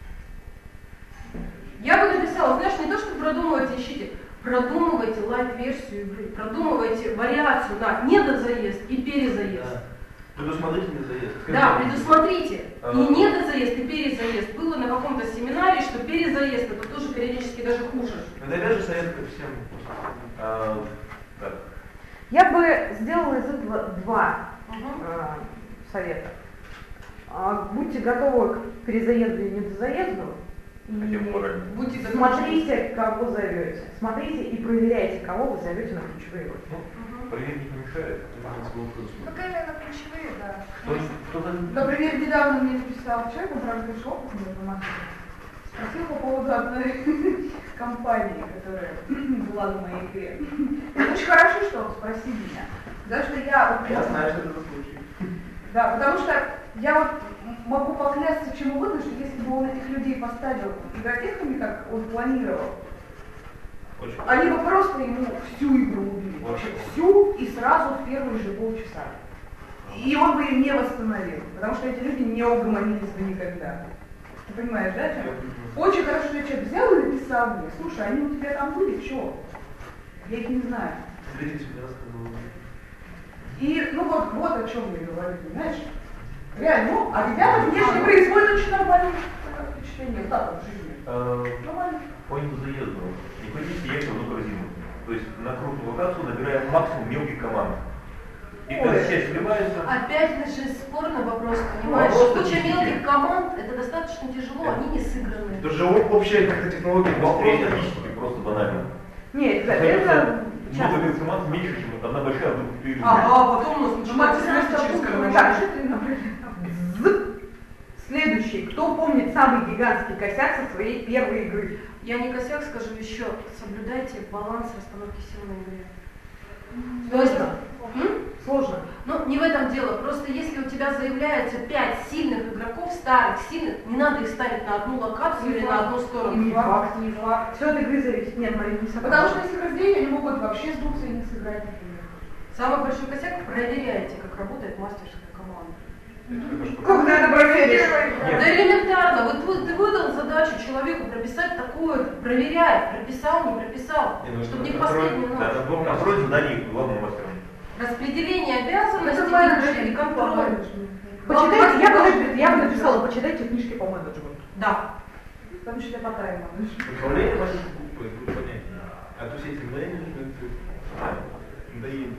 Speaker 4: Я бы написала, знаешь, не то, что продумывайте, ищите, продумывайте лайт-версию игры, продумывайте вариацию на недозаезд и перезаезд.
Speaker 2: Да. Предусмотрительный заезд.
Speaker 4: Да, предусмотрите.
Speaker 3: А.
Speaker 4: И недозаезд, и перезаезд. Было на каком-то семинаре, что перезаезд это тоже периодически даже хуже.
Speaker 2: Это опять же совет ко всем.
Speaker 3: А, так.
Speaker 1: Я бы сделала из этого два
Speaker 4: Угу.
Speaker 1: э, совета. А, будьте готовы к перезаезду и недозаезду.
Speaker 3: Хотя бы морально.
Speaker 4: Будьте готовы.
Speaker 1: Смотрите, кого зовете. Смотрите и проверяйте, кого вы зовете на ключевые роли.
Speaker 3: Ну, проверить не мешает.
Speaker 7: Пока именно ключевые, да.
Speaker 3: Кто, кто-то...
Speaker 6: Например, недавно мне написал человек, он правда пришел к мне в Москве, спросил по поводу одной компании, которая была на моей игре. Это очень хорошо, что он спросил меня. Потому что я...
Speaker 2: Я знаю, что это за случай.
Speaker 6: Да, потому что я вот могу поклясться чем угодно, что если бы он этих людей поставил игротехами, как он планировал,
Speaker 3: Очень
Speaker 6: они бы просто ему всю игру убили. Вообще всю и сразу в первые же полчаса. И он бы ее не восстановил, потому что эти люди не угомонились бы никогда. Ты понимаешь, да, чем? Очень хорошо, что человек взял и написал мне: слушай, они у тебя там были, чё? Я их не знаю.
Speaker 2: Смотрите, мне рассказывал.
Speaker 6: И, ну вот, вот о чем я говорю, понимаешь? Реально, ну, а ребята внешне производят очень нормальное впечатление, да, в жизни.
Speaker 3: Э,
Speaker 6: Нормально.
Speaker 3: По заезду. Не хотите ехать в одну корзину. То есть на крупную локацию набираем максимум мелких команд. И когда часть сливается...
Speaker 4: Опять же спорный вопрос, понимаешь?
Speaker 3: Вопрос
Speaker 4: Куча
Speaker 3: логистики.
Speaker 4: мелких команд, это достаточно тяжело, они не сыграны.
Speaker 2: Это же общая как-то технология.
Speaker 3: Вопрос
Speaker 2: быстрее.
Speaker 3: логистики просто банально.
Speaker 1: Нет, это,
Speaker 3: Потому что
Speaker 1: это
Speaker 3: много
Speaker 1: часто.
Speaker 3: белых команд меньше, чем одна большая вдруг перейдет.
Speaker 4: Ага, потом у нас
Speaker 6: Ну, мать,
Speaker 4: начинается
Speaker 6: просто
Speaker 4: через
Speaker 6: пункт,
Speaker 4: королеву.
Speaker 6: так, что ты, например,
Speaker 1: З. Следующий. Кто помнит самый гигантский косяк со своей первой игры?
Speaker 4: Я не косяк, скажу еще, соблюдайте баланс расстановки сил на игре. То есть,
Speaker 1: Сложно.
Speaker 4: м?
Speaker 1: Сложно.
Speaker 4: Ну, не в этом дело. Просто если у тебя заявляется пять сильных игроков, старых, сильных, не надо их ставить на одну локацию или на одну сторону.
Speaker 1: Не факт, не факт. Все от игры зависит. Нет, Мария, не согласна.
Speaker 6: потому что если разделить, они могут вообще сдуться и не сыграть, например.
Speaker 4: Самый большой косяк — проверяйте, как работает мастерская команда.
Speaker 1: Как ты это проверишь?
Speaker 4: Да элементарно. Вот вы- ты выдал задачу человеку прописать такое, проверяй, прописал, не прописал,
Speaker 3: Не, ну,
Speaker 4: чтобы не в
Speaker 3: контроль-
Speaker 4: последнюю
Speaker 3: Да,
Speaker 4: ночь.
Speaker 3: контроль контроль заданий главного мастера.
Speaker 4: Распределение
Speaker 6: Это
Speaker 4: обязанностей
Speaker 6: менеджмент,
Speaker 4: и контроль.
Speaker 1: Почитайте, я бы, я бы написала, почитайте книжки по менеджменту.
Speaker 4: Да.
Speaker 6: В том числе по тайму.
Speaker 2: Управление маленькой группой, будет понятнее. А то все эти менеджменты, надоели.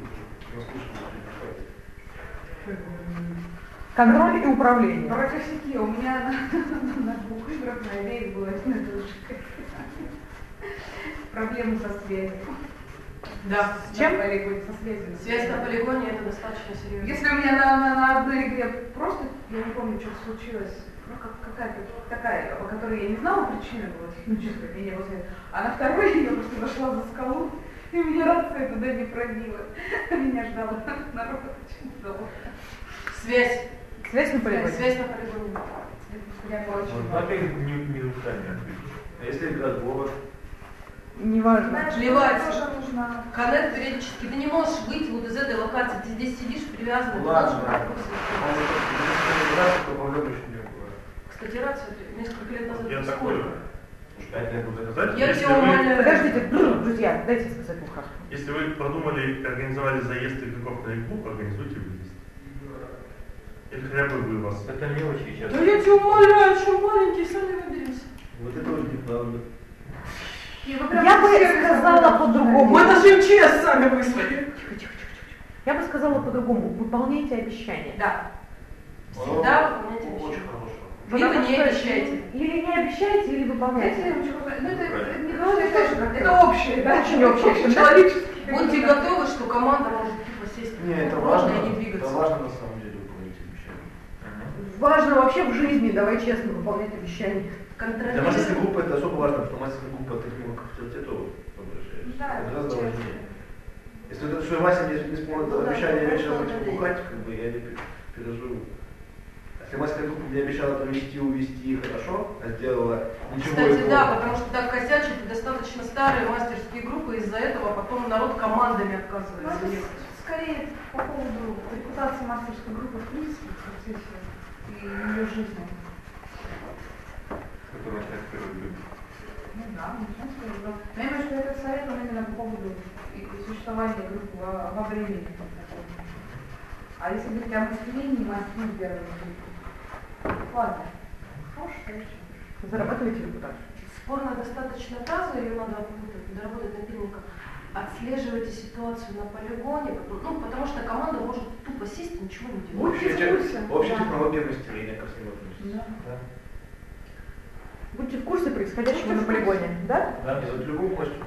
Speaker 1: Контроль и управление.
Speaker 6: Против сети у меня на, на двух играх на обеих было одно и то же. Проблемы со связью.
Speaker 4: Да.
Speaker 6: С чем? На полигоне, со связью.
Speaker 4: Связь на полигоне это достаточно серьезно.
Speaker 6: Если у меня на, на, на одной игре просто, я не помню, что случилось, ну как, какая-то такая, по которой я не знала причины, была техническая, меня возле, а на второй я просто зашла за скалу, и у меня рация туда не пробила. Меня ждала народ очень долго.
Speaker 4: Связь.
Speaker 1: Связь на полигоне.
Speaker 4: Связь на полигоне.
Speaker 6: Я была очень
Speaker 3: Ну, опять не, не уникальный ответ.
Speaker 2: А если играть в Вова?
Speaker 1: Неважно.
Speaker 7: Знаешь,
Speaker 4: Плевать.
Speaker 7: тоже нужно.
Speaker 4: Коннект периодически. Ты не можешь выйти вот из этой локации. Ты здесь сидишь привязан. ты
Speaker 2: Ладно.
Speaker 4: должен быть. Кстати, рацию ты несколько лет назад
Speaker 5: Я
Speaker 4: использовал.
Speaker 5: такой, пять лет буду сказать.
Speaker 4: Я
Speaker 5: Если
Speaker 4: тебя
Speaker 5: вы-
Speaker 4: умоляю.
Speaker 1: Подождите, друзья, дайте сказать Лука.
Speaker 5: Если вы продумали и организовали заезд игроков на игру, организуйте выезд. Или хотя бы вы вас.
Speaker 3: Это мелочи сейчас.
Speaker 4: Да я тебя умоляю, что маленький, сами выберемся.
Speaker 2: Вот это вот неправда.
Speaker 6: И вы прям
Speaker 1: Я бы
Speaker 6: все
Speaker 1: сказала по-другому.
Speaker 4: Мы даже МЧС сами выслали.
Speaker 1: Я бы сказала по-другому. Выполняйте обещания.
Speaker 4: Да. Всегда выполняйте
Speaker 2: Очень
Speaker 4: обещания.
Speaker 2: хорошо.
Speaker 4: Либо
Speaker 1: Потому
Speaker 4: не
Speaker 1: что
Speaker 4: обещайте.
Speaker 1: Или не обещайте, или выполняйте.
Speaker 6: Знаете, очень круто. Ну, это, это не
Speaker 1: Ну, это тоже
Speaker 6: это,
Speaker 1: как-то-
Speaker 6: это общее, да?
Speaker 1: Очень общее.
Speaker 6: Человеческие.
Speaker 4: Будьте готовы, что команда может тупо сесть
Speaker 2: Не, это
Speaker 4: можно
Speaker 2: важно.
Speaker 4: и не
Speaker 2: Это
Speaker 4: двигаться.
Speaker 2: важно на самом деле выполнить обещания.
Speaker 1: Важно вообще в жизни, давай честно, выполнять обещания.
Speaker 2: Для мастерской
Speaker 4: Контролируйте.
Speaker 2: группы это особо важно, потому что мастерская группа ты к нему как авторитету обращаешься.
Speaker 7: Да,
Speaker 2: это гораздо
Speaker 7: честно.
Speaker 2: важнее. Если это что Вася не, не исполнит
Speaker 4: Ну да,
Speaker 2: обещание
Speaker 4: да,
Speaker 2: вечером
Speaker 4: да,
Speaker 2: идти
Speaker 4: да,
Speaker 2: бухать, как бы я не пер- переживу. Если мастерская группа мне обещала провести, увести хорошо, а сделала ничего
Speaker 4: Кстати,
Speaker 2: этого.
Speaker 4: да, потому что так косячат и достаточно старые мастерские группы, из-за этого потом народ командами
Speaker 7: Ну,
Speaker 4: отказывается
Speaker 7: это
Speaker 4: ехать.
Speaker 7: скорее по поводу репутации мастерской группы в принципе в процессе и ее жизни.
Speaker 3: Который начинает первый любить.
Speaker 7: Ну да, ничего не скажу. Но я имею в виду, что этот совет он именно по поводу и- и существования группы во, во времени. А если быть о выступлении, ну, первого группы. Ладно. Хороший совет.
Speaker 1: Зарабатывайте репутацию.
Speaker 4: Спорно достаточно фраза, ее надо вот, доработать напильником. Отслеживайте ситуацию на полигоне, потому- ну, потому что команда может тупо сесть и ничего не делать.
Speaker 2: Общая,
Speaker 6: Будьте в курсе.
Speaker 2: те- общая
Speaker 6: Да.
Speaker 2: технология мастерения ко всему относится.
Speaker 6: Да.
Speaker 1: Будьте в курсе происходящего на полигоне, да?
Speaker 2: Да, и вот любому мастеру.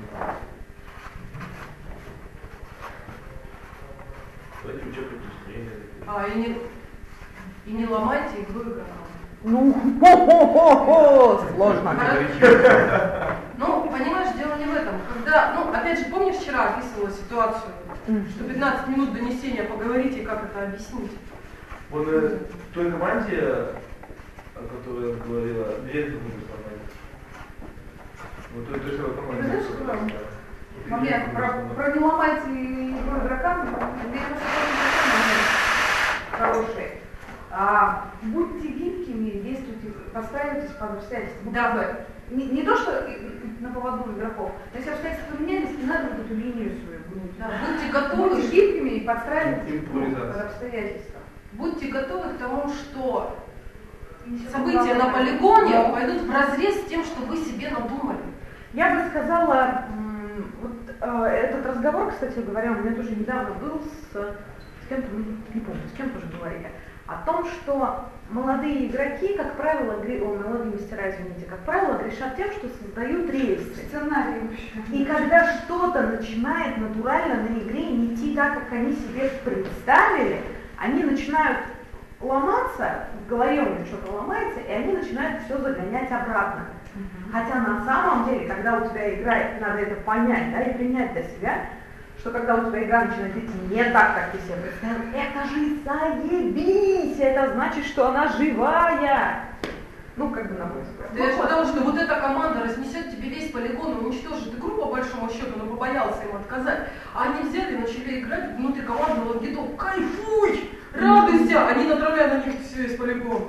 Speaker 2: Давайте учебник мастерения.
Speaker 4: А, и не, и не ломайте игру игрокам.
Speaker 1: Ну, хо-хо-хо-хо, сложно.
Speaker 4: Ну, понимаешь, дело не в этом. Когда, ну, опять же, помнишь, вчера описывала ситуацию,
Speaker 1: М.
Speaker 4: что пятнадцать минут донесения, поговорите, как это объяснить.
Speaker 2: Вот э, в той команде, о которой я говорила, директор нужно сломать. Вот той, той самой команде.
Speaker 6: Ты знаешь, что там? Момент про, про не ломайте игру игрокам, мне кажется, это момент хороший. А, будьте гибкими, действуйте, подстраивайтесь под обстоятельства.
Speaker 4: Да.
Speaker 6: Не, не то, что на поводу игроков, но если обстоятельства поменялись, не надо вот эту линию свою гнуть.
Speaker 4: Да, будьте готовы,
Speaker 6: Будьте гибкими и подстраивайтесь ну,
Speaker 2: Импровизация.
Speaker 6: под обстоятельства.
Speaker 4: будьте готовы к тому, что
Speaker 7: Ничего
Speaker 4: события на
Speaker 7: главного.
Speaker 4: полигоне
Speaker 6: Да.
Speaker 4: пойдут вразрез с тем, что вы себе надумали.
Speaker 1: Я бы сказала, м, вот э, этот разговор, кстати говоря, у меня тоже недавно был с, с кем-то, ну, не помню, с кем тоже говорили, о том, что молодые игроки, как правило, гре... о, молодые мастера, извините, как правило, грешат тем, что создают рельсы.
Speaker 6: Сценарий вообще.
Speaker 1: И когда что-то начинает натурально на игре не идти так, как они себе представили, они начинают ломаться, в голове у них что-то ломается, и они начинают все загонять обратно. Хотя на самом деле, когда у тебя игра, надо это понять, да, и принять для себя, что когда у тебя игра начинает идти не так, как ты себе представил, это же заебись, это значит, что она живая. Ну, как бы на мой взгляд.
Speaker 4: Да это потому что вот эта команда разнесет тебе весь полигон и уничтожит игру по большому счету, но побоялся им отказать. А они взяли и начали играть внутри командного гидов. Кайфуй! Радуйся! Они натравляют на них весь полигон.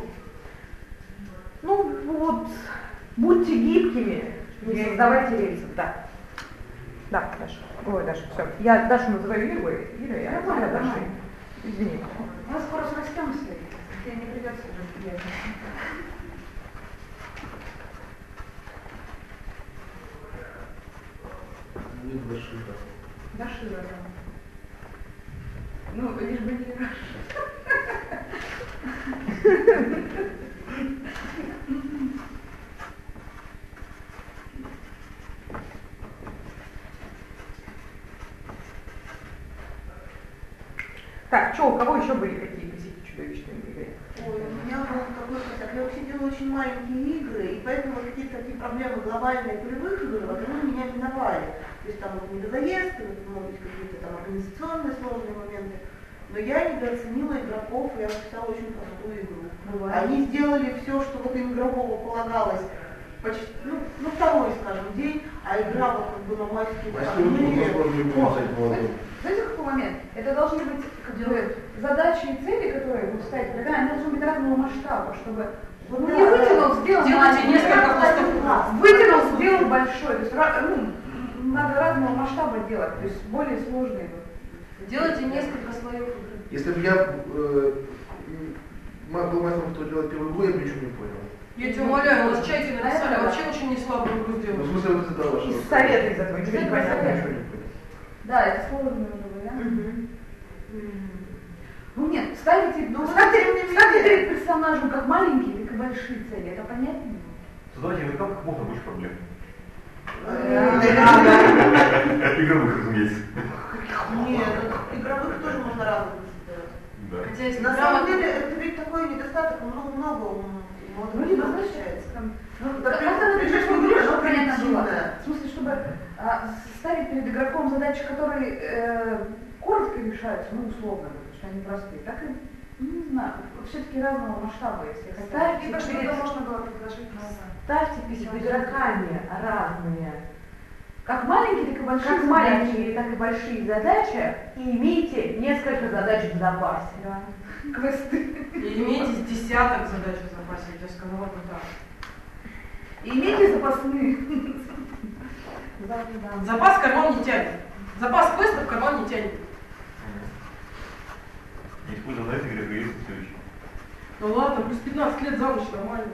Speaker 1: Ну вот, будьте гибкими, не создавайте рельсов, да. Да, Даша. Ой, Даша, все. Я Дашу называю Ирой, Ира, я
Speaker 6: Нормально,
Speaker 1: Даша.
Speaker 6: нормально.
Speaker 1: Извини.
Speaker 6: Мы скоро срастемся, тебе не придется жить приятно.
Speaker 2: Будет Дашира.
Speaker 6: Дашира, да. Ну, лишь бы не Раша.
Speaker 8: я вообще делаю очень маленькие игры, и поэтому какие-то такие проблемы глобальные полевых игр, вот они меня миновали. То есть там вот недозаезд, могут быть какие-то там организационные сложные моменты. Но я недооценила игроков, я написала очень простую игру. Бывает. Они сделали все, что вот им игрового полагалось, почти, ну, ну второй, скажем, день, а игра вот как бы на майские выходные.
Speaker 6: Знаете, какой момент? Это должны быть как бы, задачи и цели, которые вы ставите, когда они должны быть разного масштаба, чтобы вот ну, да, не вытянул, сделал
Speaker 4: маленький, несколько
Speaker 6: вытянул, сделал большой. То есть ну, надо разного масштаба делать, то есть более сложные.
Speaker 4: Делайте несколько слоев.
Speaker 2: Если бы я э, был мастером, кто делает первую игру, я бы ничего не понял.
Speaker 4: Я тебя умоляю, у вас чайки написали, вообще очень не слабую игру сделали.
Speaker 2: Ну, в смысле, вот это ваше.
Speaker 1: Из совета из этого ничего не понятно.
Speaker 6: Да, это сложный вариант. Ну нет, ставите, ну, ставите, ставите перед персонажем как маленькие, так и большие цели, это понятно?
Speaker 3: Создавайте игрокам как можно больше проблем.
Speaker 2: Игровых, разумеется.
Speaker 8: Нет, игровых тоже можно разных создавать.
Speaker 3: Да.
Speaker 8: На самом деле, это ведь такой недостаток, много-много у молодых людей получается.
Speaker 6: Как-то напишешь в игре, что понятно было. В смысле, чтобы ставить перед игроком задачи, которые коротко решаются, ну условно, потому что они простые, так и, ну не знаю, все-таки разного масштаба, если хотите.
Speaker 7: Либо что-то можно было предложить новое.
Speaker 1: Ставьте перед игроками разные,
Speaker 6: как маленькие, так и большие
Speaker 1: как
Speaker 6: задачи.
Speaker 1: маленькие, так и большие задачи, и имейте несколько задач в запасе.
Speaker 6: Да. Квесты.
Speaker 4: И имейте десяток задач в запасе, я тебе сказала бы так.
Speaker 6: И имейте запасные.
Speaker 4: Запас карман не тянет. Запас квестов карман не тянет.
Speaker 3: Не используем на этой игре, появится следующий.
Speaker 4: Ну ладно, плюс пятнадцать лет за ночь нормально.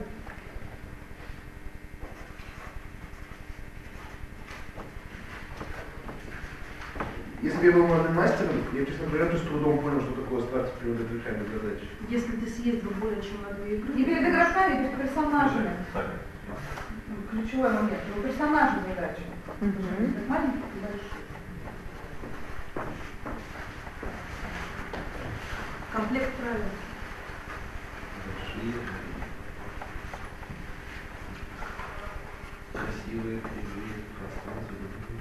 Speaker 2: Если бы я был молодым мастером, я, честно говоря, с трудом понял, что такое старт перед игроками задач.
Speaker 4: Если ты съездил более чем на две игры.
Speaker 6: Не перед игроками, перед персонажами. Ключевой момент. У персонажей задачи. Как маленькие и большие.
Speaker 4: Комплект правил.
Speaker 2: Большие, красивые, кривые, пространства.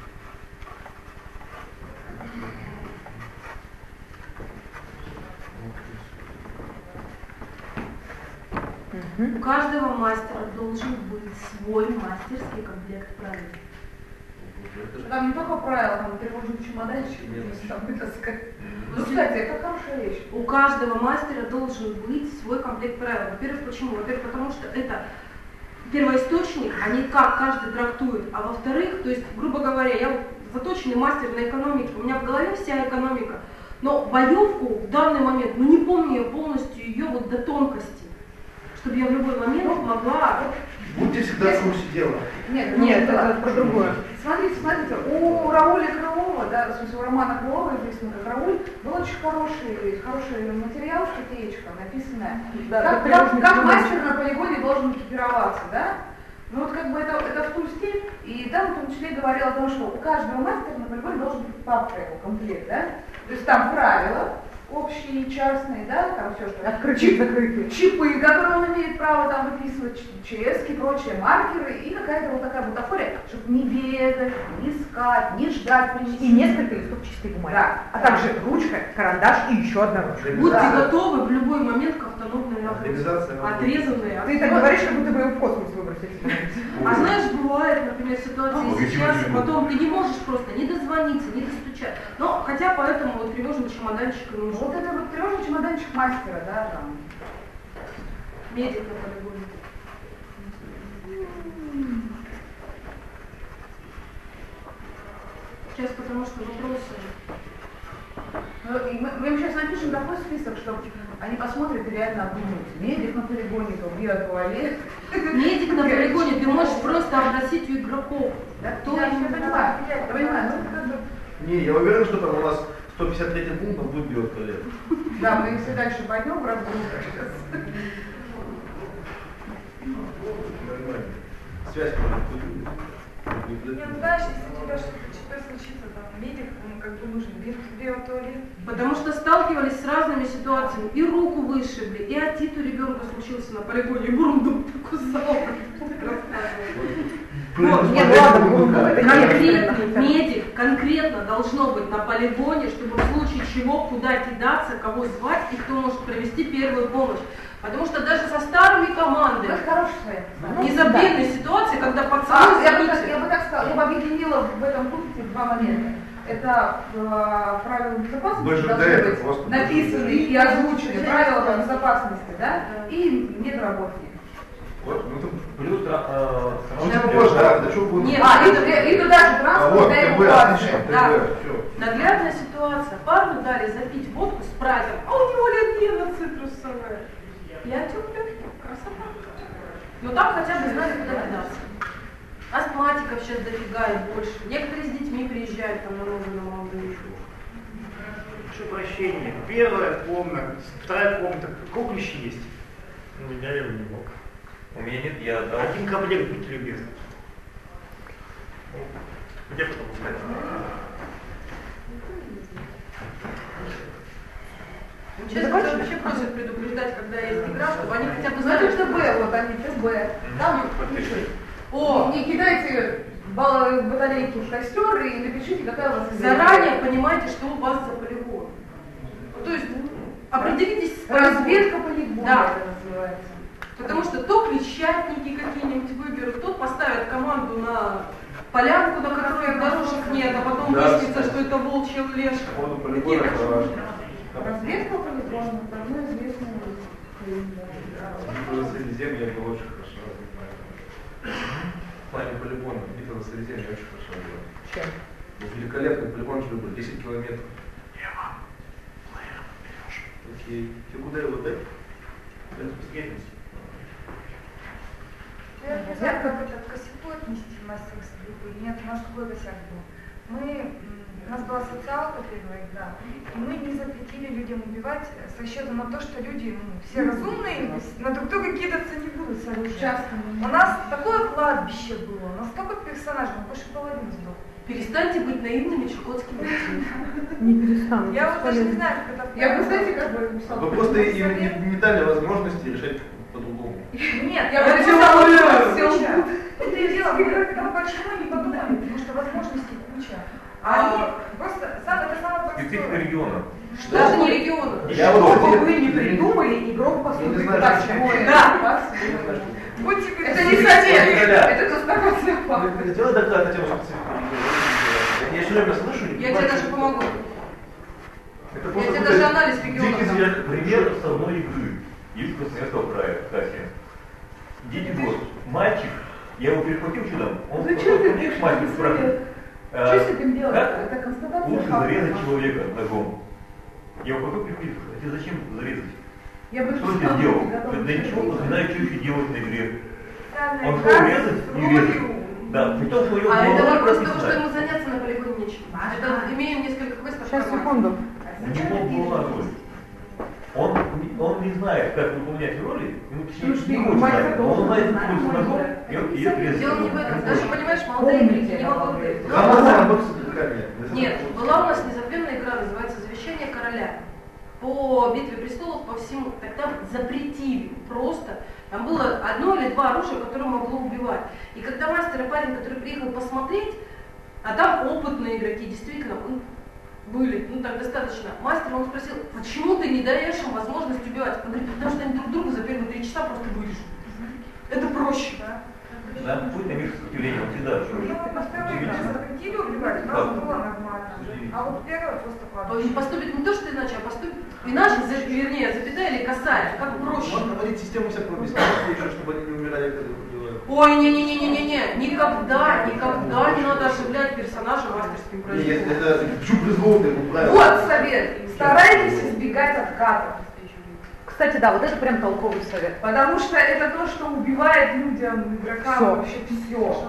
Speaker 4: У каждого мастера должен быть свой мастерский комплект правил.
Speaker 6: Там не только правила, там тревожный чемоданчик, если там вытаскать. Ну, кстати, это хорошая вещь.
Speaker 4: У каждого мастера должен быть свой комплект правил. Во-первых, почему? Во-первых, потому что это первоисточник, а не как каждый трактует. А во-вторых, то есть, грубо говоря, я вот заточенный мастер на экономике, у меня в голове вся экономика, но боевку в данный момент, ну не помню я полностью ее вот до тонкости, чтобы я в любой момент могла...
Speaker 2: Будьте всегда в курсе дела.
Speaker 6: Нет,
Speaker 1: Нет, это про другое.
Speaker 6: Смотрите, смотрите, у Рауля Крылова, да, в смысле у романа Крылова, известного как Рауль, был очень хороший, хороший материал, статейка, написанная,
Speaker 1: да,
Speaker 6: как, как, как мастер на полигоне должен экипироваться, да? Ну вот как бы это, это в ту стиль, и там в том числе говорил о том, что у каждого мастера на полигоне должен быть папка его комплект, да? То есть там правила общие, частные, да, там все, что...
Speaker 1: Открытые, закрытые.
Speaker 6: Чипы, которые он имеет право там выписывать, ЧСки, прочие маркеры, и какая-то вот такая бутафория, чтобы не бегать, не искать, не ждать принести.
Speaker 1: И несколько листов чистой бумаги.
Speaker 6: Да.
Speaker 1: А также ручка, карандаш и еще одна ручка.
Speaker 4: Будьте
Speaker 6: Да.
Speaker 4: готовы в любой момент к автономной работе. Отрезанные.
Speaker 1: Ты так говоришь, как будто бы его в космос выбросили.
Speaker 4: А знаешь, бывает, например, ситуация
Speaker 3: Ну,
Speaker 4: сейчас,
Speaker 3: почему?
Speaker 4: потом ты не можешь просто не дозвониться, не достучать. Но хотя поэтому вот тревожный чемоданчик и нужен.
Speaker 6: Вот это вот тревожный чемоданчик мастера, да, там.
Speaker 4: Медик на полигоне. Сейчас потому что вопросы.
Speaker 6: Ну, и мы, мы им сейчас напишем такой список, чтобы они посмотрят и реально обдумают. Медик на полигоне, то биотуалет.
Speaker 4: Медик на полигоне, ты можешь просто опросить у игроков.
Speaker 6: Да,
Speaker 4: Кто
Speaker 6: я
Speaker 4: им
Speaker 6: понимаю, я понимаю, ну это как бы...
Speaker 2: Не, я уверен, что там у нас сто пятьдесят третий пункт, там будет биотуалет.
Speaker 6: Да, мы если дальше пойдем в разговор сейчас.
Speaker 2: Нормально. Связь может быть.
Speaker 7: Нет, знаешь, если у тебя что-то ЧП случится, там, медик, ну, как бы нужен, биотуалет.
Speaker 4: Потому что сталкивались с разными ситуациями. И руку вышибли, и отит у ребенка случился на полигоне, и бурунду кусал. Конкретный медик конкретно должно быть на полигоне, чтобы в случае чего, куда кидаться, кого звать и кто может провести первую помощь. Потому что даже со старыми командами, незабвенной ситуации, когда пацаны...
Speaker 6: А, я, бы так, я бы так сказала, я бы объединила в этом пункте два момента. Это э, правила безопасности должны быть написаны и озвучены, правила там, безопасности, да, и медработники.
Speaker 2: Вот, ну,
Speaker 3: Плюс э,
Speaker 4: Нет,
Speaker 6: а, и, и туда же транспорт, да, эвакуация.
Speaker 4: Да. Наглядная ситуация. Парню дали запить водку с спрайтом, а у него легкие цитрусовые. И отек легкий. Красота. Но там хотя бы знали, куда кидаться. Астматиков сейчас дофига и больше. Некоторые с детьми приезжают там на новую, на молодую.
Speaker 9: Прошу прощения. Первая комната, вторая комната. Сколько ключей есть?
Speaker 5: У меня его не мог.
Speaker 3: У меня нет, я отдал.
Speaker 9: Один комплект, будьте любезны.
Speaker 5: Где потом узнать?
Speaker 4: Честно, вообще просят предупреждать, когда есть игра, чтобы они хотя бы
Speaker 6: Ну
Speaker 4: знали,
Speaker 6: это
Speaker 4: что...
Speaker 6: ТБ, вот они, ТБ. Там пишут.
Speaker 4: О,
Speaker 6: Не кидайте бал- батарейки в костер и напишите, какая у вас игра.
Speaker 4: заранее понимаете, что у вас за полигон. То есть определитесь с
Speaker 6: Разведка полигона
Speaker 4: Да.
Speaker 6: это называется.
Speaker 4: Потому что то клетчатники какие-нибудь выберут, тот поставят команду на полянку, на которой дорожек нет, а потом
Speaker 2: Да,
Speaker 4: выяснится, что это волчья лешка.
Speaker 2: По поводу полигона это важно.
Speaker 6: Разведка полигона давно известная.
Speaker 2: Битва за Средиземье я был очень хорошо знаю. В плане полигона, битва за Средиземье очень хорошо знаю.
Speaker 1: Чем?
Speaker 2: Ну, великолепный полигон же был, десять километров. Окей. Ты куда его дай?
Speaker 7: Я не знаю, как это к косяку отнести мастерскую группу. Нет, у нас какой косяк был. Мы, у нас была социалка первая, да, и мы не запретили людям убивать с расчетом на то, что люди ну, все разумные, на друг друга кидаться не будут с оружием.
Speaker 6: Часто.
Speaker 7: У нас такое кладбище было, у нас столько персонажей, мы больше половины сдох.
Speaker 4: Перестаньте быть наивными чукотскими детьми.
Speaker 1: Не перестану.
Speaker 7: Я вот даже не знаю, как это...
Speaker 6: Я бы, знаете, как бы написала.
Speaker 2: Вы просто им не, не дали возможности решать по-другому.
Speaker 7: Нет,
Speaker 6: Я
Speaker 7: это
Speaker 6: бы
Speaker 7: всё
Speaker 6: хотела
Speaker 7: равно
Speaker 6: всё.
Speaker 7: куча. Это и дело, мы как почему не подумали, потому что возможностей куча. А они просто, сам, это самое
Speaker 3: Специфика
Speaker 7: простое.
Speaker 3: региона.
Speaker 4: Даже не региона.
Speaker 2: Я
Speaker 1: Чтобы
Speaker 2: вот
Speaker 1: вы не придумали, игрок поступит
Speaker 2: Я не знаю,
Speaker 1: так.
Speaker 2: что-
Speaker 1: Да.
Speaker 7: Будьте
Speaker 6: Это не совет,
Speaker 2: Да.
Speaker 6: это констатация факта.
Speaker 2: Сделай доклад на тему специфики. Я все время слышу. не
Speaker 4: Я тебе
Speaker 2: понимаю,
Speaker 4: даже
Speaker 2: что-
Speaker 4: помогу.
Speaker 2: Это
Speaker 4: Я
Speaker 2: просто
Speaker 4: тебе
Speaker 2: какой-то
Speaker 4: даже анализ региона
Speaker 2: дикий
Speaker 4: дам.
Speaker 2: зверь.
Speaker 3: Пример основной игры. Есть Красноярского края, кстати. Дети год. Мальчик, я его перехватил чудом. Он
Speaker 6: Зачем
Speaker 3: просто
Speaker 6: ты
Speaker 3: ко мне
Speaker 6: пишешь
Speaker 3: мальчик
Speaker 6: этот
Speaker 3: спрашивает.
Speaker 6: Что
Speaker 3: «А,
Speaker 6: с этим делать?
Speaker 3: как
Speaker 6: Это констатация
Speaker 3: лучше
Speaker 6: факта.
Speaker 3: зарезать человека ножом? Я его потом приходил, а тебе зачем зарезать?
Speaker 6: Я бы
Speaker 3: Что ты
Speaker 6: написала,
Speaker 3: сделал?
Speaker 6: готова.
Speaker 3: Да ничего, не знаю, что еще делать на игре.
Speaker 7: Правильно,
Speaker 3: Он
Speaker 7: игра
Speaker 3: что,
Speaker 7: с
Speaker 3: резать? Не
Speaker 7: ролью.
Speaker 3: резать. Да, при том, что у него
Speaker 4: А это
Speaker 3: голова
Speaker 4: вопрос того, что
Speaker 3: прописана.
Speaker 4: ему заняться на полигоне нечем. Это имеем несколько квестов.
Speaker 1: Сейчас,
Speaker 4: в кармане.
Speaker 1: секунду.
Speaker 3: У него была роль. Он, он не знает, как выполнять роли, ему точнее,
Speaker 6: Слушай,
Speaker 3: не
Speaker 6: ну,
Speaker 3: хочет
Speaker 6: мальчик
Speaker 3: знать, но он
Speaker 6: должен
Speaker 3: знает,
Speaker 6: знать,
Speaker 3: что
Speaker 6: он
Speaker 3: ножом,
Speaker 6: знает.
Speaker 3: и он ее резать.
Speaker 4: Дело не в этом. Даже, понимаешь, молодые
Speaker 6: Помните,
Speaker 4: игроки, не молодые.
Speaker 2: Команда работает с игроками.
Speaker 4: Нет, была у нас незабвенная игра, называется «Завещание короля». По «Битве престолов», по всему, так там запретили просто. Там было одно или два оружия, которое могло убивать. И когда мастер и парень, который приехал посмотреть, а там опытные игроки, действительно, ну, были, ну так достаточно. Мастер, он спросил, почему ты не даешь им возможность убивать? Он говорит, потому что они друг друга за первые три часа просто вырежут. Это проще.
Speaker 3: Да, путь на мир сопротивления, он всегда
Speaker 7: Ну,
Speaker 3: шел.
Speaker 7: на второй раз запретили убивать, у нас было нормально. А вот первое просто
Speaker 4: Он
Speaker 7: кладбище.
Speaker 4: поступит не то, что иначе, а поступит иначе, за- вернее, запятая или косая, как проще.
Speaker 2: Можно наводить систему всякого беспокойства, чтобы они не умирали, когда их убивают.
Speaker 4: Ой, не-не-не-не-не-не, никогда, никогда не надо оживлять персонажа мастерским
Speaker 2: Нет,
Speaker 4: производством.
Speaker 2: это чуть призловно, ему правильно.
Speaker 6: Вот совет. Старайтесь избегать откатов.
Speaker 1: Кстати, да, вот это прям толковый совет.
Speaker 6: Потому что это то, что убивает людям, игрокам
Speaker 1: Всё.
Speaker 6: вообще все.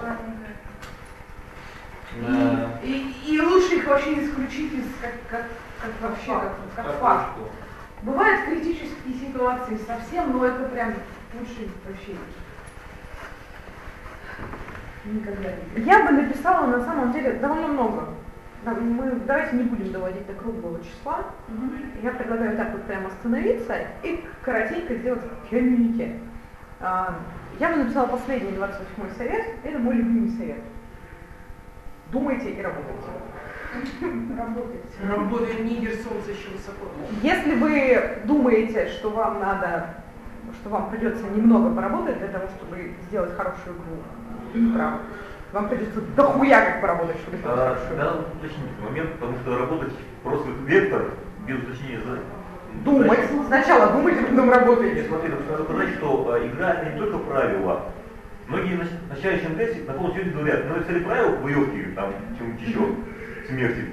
Speaker 2: Да.
Speaker 6: И, и лучше их вообще исключить из как, как, как вообще, как, как факт. Бывают критические ситуации совсем, но это прям лучше вообще.
Speaker 1: Никогда не. Я бы написала на самом деле довольно много. Мы давайте не будем доводить до круглого числа. Угу. Я предлагаю так вот прямо остановиться и коротенько сделать коммюнике. Я бы написала последний двадцать восьмой совет. Это мой любимый совет. Думайте и работайте.
Speaker 6: Работайте.
Speaker 4: Работает нигер, солнце еще высоко.
Speaker 1: Если вы думаете, что вам надо, что вам придется немного поработать для того, чтобы сделать хорошую игру, правда, вам придется дохуя как поработать, чтобы сделать
Speaker 3: а,
Speaker 1: хорошую игру.
Speaker 3: Да, уточнить этот момент, потому что работать просто как вектор, без уточнения за...
Speaker 1: Думать. Значит, сначала думайте, потом работайте.
Speaker 3: Я смотрю, надо сказать, что а, игра это не только правила. Многие начинающие эн тэ эс на полном серьезе говорят, ну если правила боевки, там, чем-нибудь еще, смерти,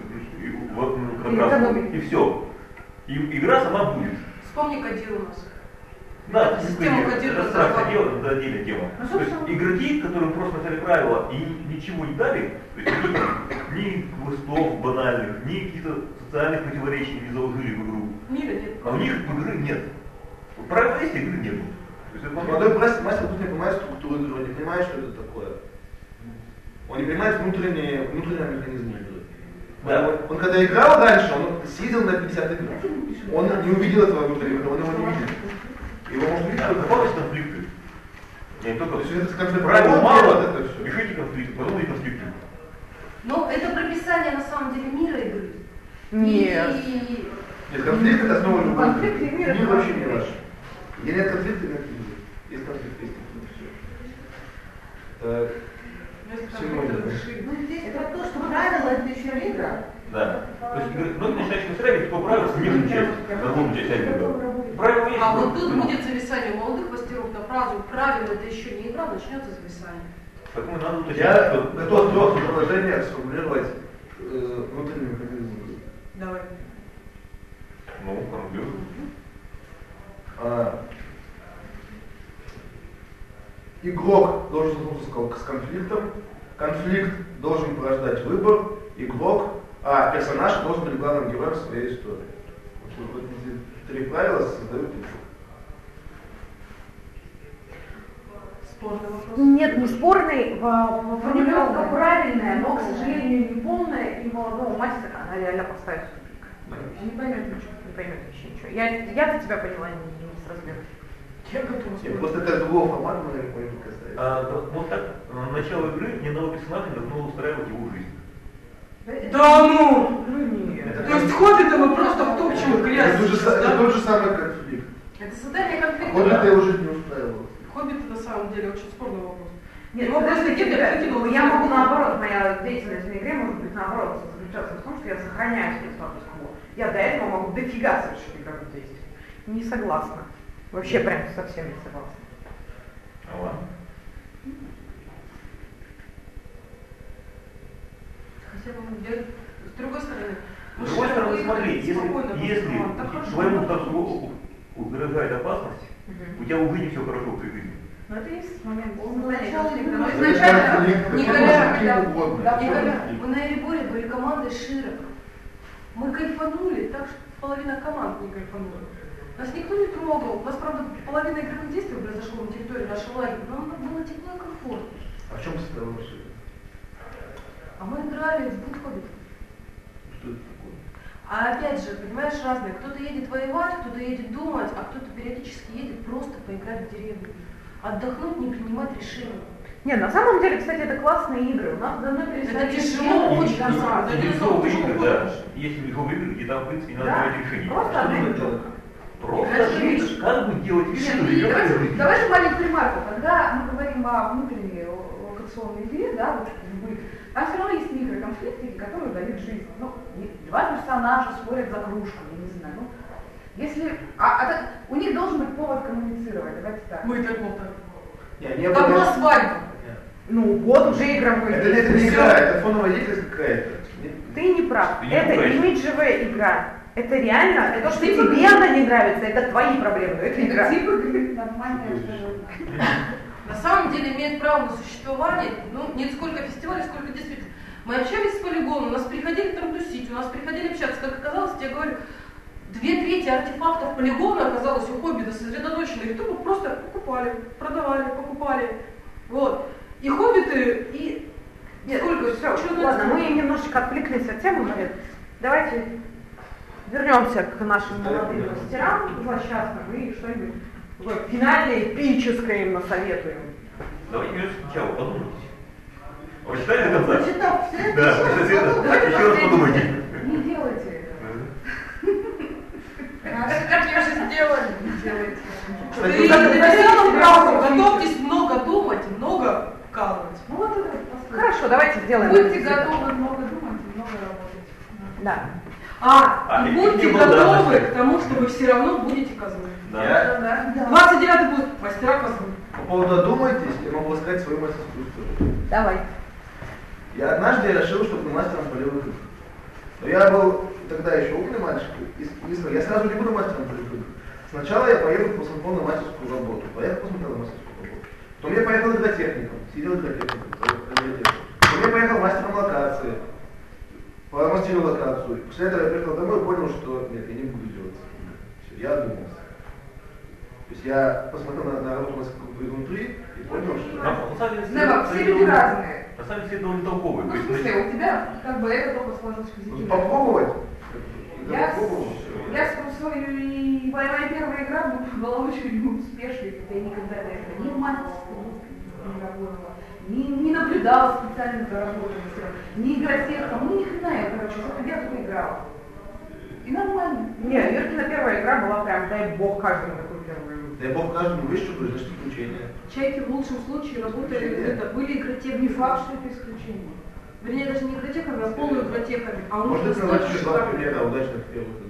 Speaker 3: и, и все. И игра сама будет.
Speaker 4: Вспомни Кадир у нас.
Speaker 3: Да,
Speaker 4: система Кадир
Speaker 3: разрабатывала. Это отдельная тема. А то есть игроки, которым просто написали правила и ничего не дали, то есть ни квестов банальных, ни каких-то социальных противоречий не заложили в игру.
Speaker 4: Мира нет.
Speaker 3: А у них игры нет. Правила есть, игры нет.
Speaker 2: Молодой мастер тут не понимает структуру игры, он не понимает, что это такое. Он не понимает внутренний, внутренний механизм игры. Да. Он, он когда играл раньше, он съездил на пятьдесят игр. Он не увидел этого внутреннего мира, он его не видит. Его можно увидеть только
Speaker 3: попались конфликты. Не только
Speaker 2: все это конфликт.
Speaker 3: Правил мало, это все. Решите конфликты, потом и конфликты.
Speaker 4: Но это прописание на самом деле мира игры.
Speaker 1: Нет.
Speaker 4: И...
Speaker 2: Нет, конфликт это основа любой.
Speaker 1: Конфликт и мир
Speaker 2: мир вообще не ваш. Где нет конфликта, нет игры. Есть конфликт, есть конфликт, все. Так.
Speaker 8: Ну, здесь про то, что правила это еще игра.
Speaker 3: Да. То есть многие начинающие мастера по правилам с нижней части, на главную часть игры. Правила есть.
Speaker 4: А вот тут будет зависание у молодых мастеров на фразу «правила это еще не игра», начнется зависание.
Speaker 3: Поэтому надо уточнить,
Speaker 2: я
Speaker 3: что...
Speaker 2: готов в предложение сформулировать э, внутренний механизм игры.
Speaker 4: Давай.
Speaker 3: Ну, формулируй.
Speaker 2: А, игрок должен столкнуться с конфликтом, конфликт должен порождать выбор, игрок, а персонаж должен быть главным героем своей истории. Вот эти три правила создают игру.
Speaker 4: Спорный вопрос?
Speaker 1: Нет, не спорный, формулировка правильная, но, к сожалению, не полная, и молодого мастера она реально поставит в тупик. Не поймет ничего, не поймет вообще ничего. Я, я-то тебя поняла, не, не с разбега.
Speaker 4: Я готова.
Speaker 2: Нет, просто это другого формата, но я не понял, как ставить.
Speaker 3: А, вот так, начало игры ни одного персонажа не должно устраивать его жизнь.
Speaker 4: Да ну!
Speaker 1: Ну нет.
Speaker 4: То есть хоббита мы просто втопчем в грязь.
Speaker 2: Это, же,
Speaker 4: да?
Speaker 2: это тот же самый конфликт.
Speaker 4: Это создание конфликта.
Speaker 2: Хоббита его жизнь не устраивала.
Speaker 4: Хоббит на самом деле очень спорный вопрос.
Speaker 1: Нет,
Speaker 4: его просто
Speaker 1: ребят,
Speaker 4: кидал.
Speaker 1: я могу наоборот, моя деятельность на игре может быть наоборот заключаться в том, что я сохраняю себе статус-кво. Я до этого могу дофига совершить игровых действий. Не согласна. Вообще прям совсем не согласна.
Speaker 3: А ладно.
Speaker 4: Хотя бы я, с другой стороны.
Speaker 3: С другой стороны, смотри, если, если твоему статусу угрожает опасность, у тебя уже не все хорошо в твоей жизни.
Speaker 1: Но это есть момент.
Speaker 4: Но изначально, Николя, мы на Эреборе были командой Широк. Мы кайфанули, так что половина команд не кайфанула. Нас никто не трогал. У нас, правда, половина игровых действий произошло на территории нашего лагеря, но нам было тепло и комфортно.
Speaker 2: А в чем состояло все?
Speaker 4: А мы играли в Бутхоббит.
Speaker 2: Что это такое?
Speaker 4: А опять же, понимаешь, разные. Кто-то едет воевать, кто-то едет думать, а кто-то периодически едет просто поиграть в деревню. Отдохнуть, не принимать решения.
Speaker 1: Не, на самом деле, кстати, это классные игры. У нас давно перестали...
Speaker 4: Это тяжело, очень на самом деле.
Speaker 3: Тяжелые игры, да. Есть тяжелые игры, где там, в принципе, не надо принимать решения.
Speaker 1: Просто одна игра.
Speaker 3: Просто жить, как бы делать вещи,
Speaker 6: давайте, давайте маленькую ремарку. Когда мы говорим о внутренней локационной игре, да, вот любых, там все равно есть микроконфликты, которые дают жизнь. Ну, два персонажа спорят за кружку, я не знаю. Ну, если, а, а, у них должен быть повод коммуницировать, давайте так.
Speaker 4: Мы так болтаем.
Speaker 2: Не, не
Speaker 4: Как была свадьба.
Speaker 1: Ну вот, уже игра будет.
Speaker 2: Это, это не игра, это фоновая деятельность какая-то.
Speaker 1: Ты не прав.
Speaker 3: Ты не
Speaker 1: это
Speaker 3: понимаешь.
Speaker 1: имиджевая игра. Это реально, это что тебе она не нравится, это твои проблемы, но это игра.
Speaker 6: Типа нормальная жизнь.
Speaker 4: На самом деле имеет право на существование, ну, не сколько фестивалей, сколько действительно. Мы общались с полигоном, у нас приходили там тусить, у нас приходили общаться, как оказалось, я говорю, две трети артефактов полигона оказалось у Хоббита сосредоточено, их тупо просто покупали, продавали, покупали. Вот.
Speaker 6: И хоббиты, и...
Speaker 1: Нет, сколько все,
Speaker 6: что
Speaker 1: ладно, мы немножечко отвлеклись от темы, Марин. Давайте вернемся к нашим молодым мастерам злосчастным и что-нибудь такое финальное, эпическое им насоветуем.
Speaker 3: Давайте вернемся сначала, подумайте. Вы читали до конца?
Speaker 8: Прочитав все это,
Speaker 3: Да,
Speaker 8: еще раз подумайте.
Speaker 3: еще раз подумайте.
Speaker 6: Не делайте это.
Speaker 7: Как я уже сделали, не делайте.
Speaker 4: Вы написали правду, готовьтесь много думать, много вкалывать.
Speaker 1: Ну вот это хорошо, давайте сделаем.
Speaker 7: Будьте готовы много думать и много работать.
Speaker 1: Да.
Speaker 4: А,
Speaker 3: А,
Speaker 4: и
Speaker 3: и
Speaker 4: будьте
Speaker 3: не
Speaker 4: готовы
Speaker 3: благодарны.
Speaker 4: к тому, что вы все равно будете козлы.
Speaker 3: Да.
Speaker 4: двадцать девятый будет мастера козлы.
Speaker 2: По поводу «одумайтесь», я могу рассказать свою мастерскую историю.
Speaker 1: Давай.
Speaker 2: Я однажды решил, что буду мастером полевых игр. Но я был тогда еще умный мальчик, и и я сразу не буду мастером полевых игр. Сначала я поеду посмотрел на мастерскую работу, поехал посмотрел на мастерскую работу. Потом я поехал игротехником, сидел игротехником, потом я поехал мастером локации, помастерил локацию. После этого я приехал домой и понял, что нет, я не буду делать. Все, я одумался. То есть я посмотрел на, на работу мастерской внутри и понял, что...
Speaker 3: На самом деле,
Speaker 7: Нева, все люди разные.
Speaker 3: На самом деле, все довольно толковые.
Speaker 7: Ну,
Speaker 3: То
Speaker 7: в
Speaker 3: есть,
Speaker 7: смысле, у тебя как бы это только сложилось
Speaker 2: Ну,
Speaker 7: позитивно.
Speaker 2: попробовать.
Speaker 7: Я,
Speaker 2: попробовал,
Speaker 7: я свою, и моя первая игра была очень успешной, хотя я никогда до этого ни в мастерской не работала, не, не наблюдала специально за работой, ни игротехом, ну ни хрена я, короче, я только играла. И нормально.
Speaker 1: Не, Веркина первая игра была прям, дай бог каждому такую первую.
Speaker 2: Дай бог каждому высшую, значит, исключение.
Speaker 4: Чайки в лучшем случае работали, это были игротехами.
Speaker 7: Не факт, что это исключение.
Speaker 4: Вернее, даже не игротехами, а полуигротехами. А у
Speaker 2: Может,
Speaker 4: них
Speaker 2: это назвать еще два
Speaker 4: шикарно.
Speaker 2: примера удачных первых игр?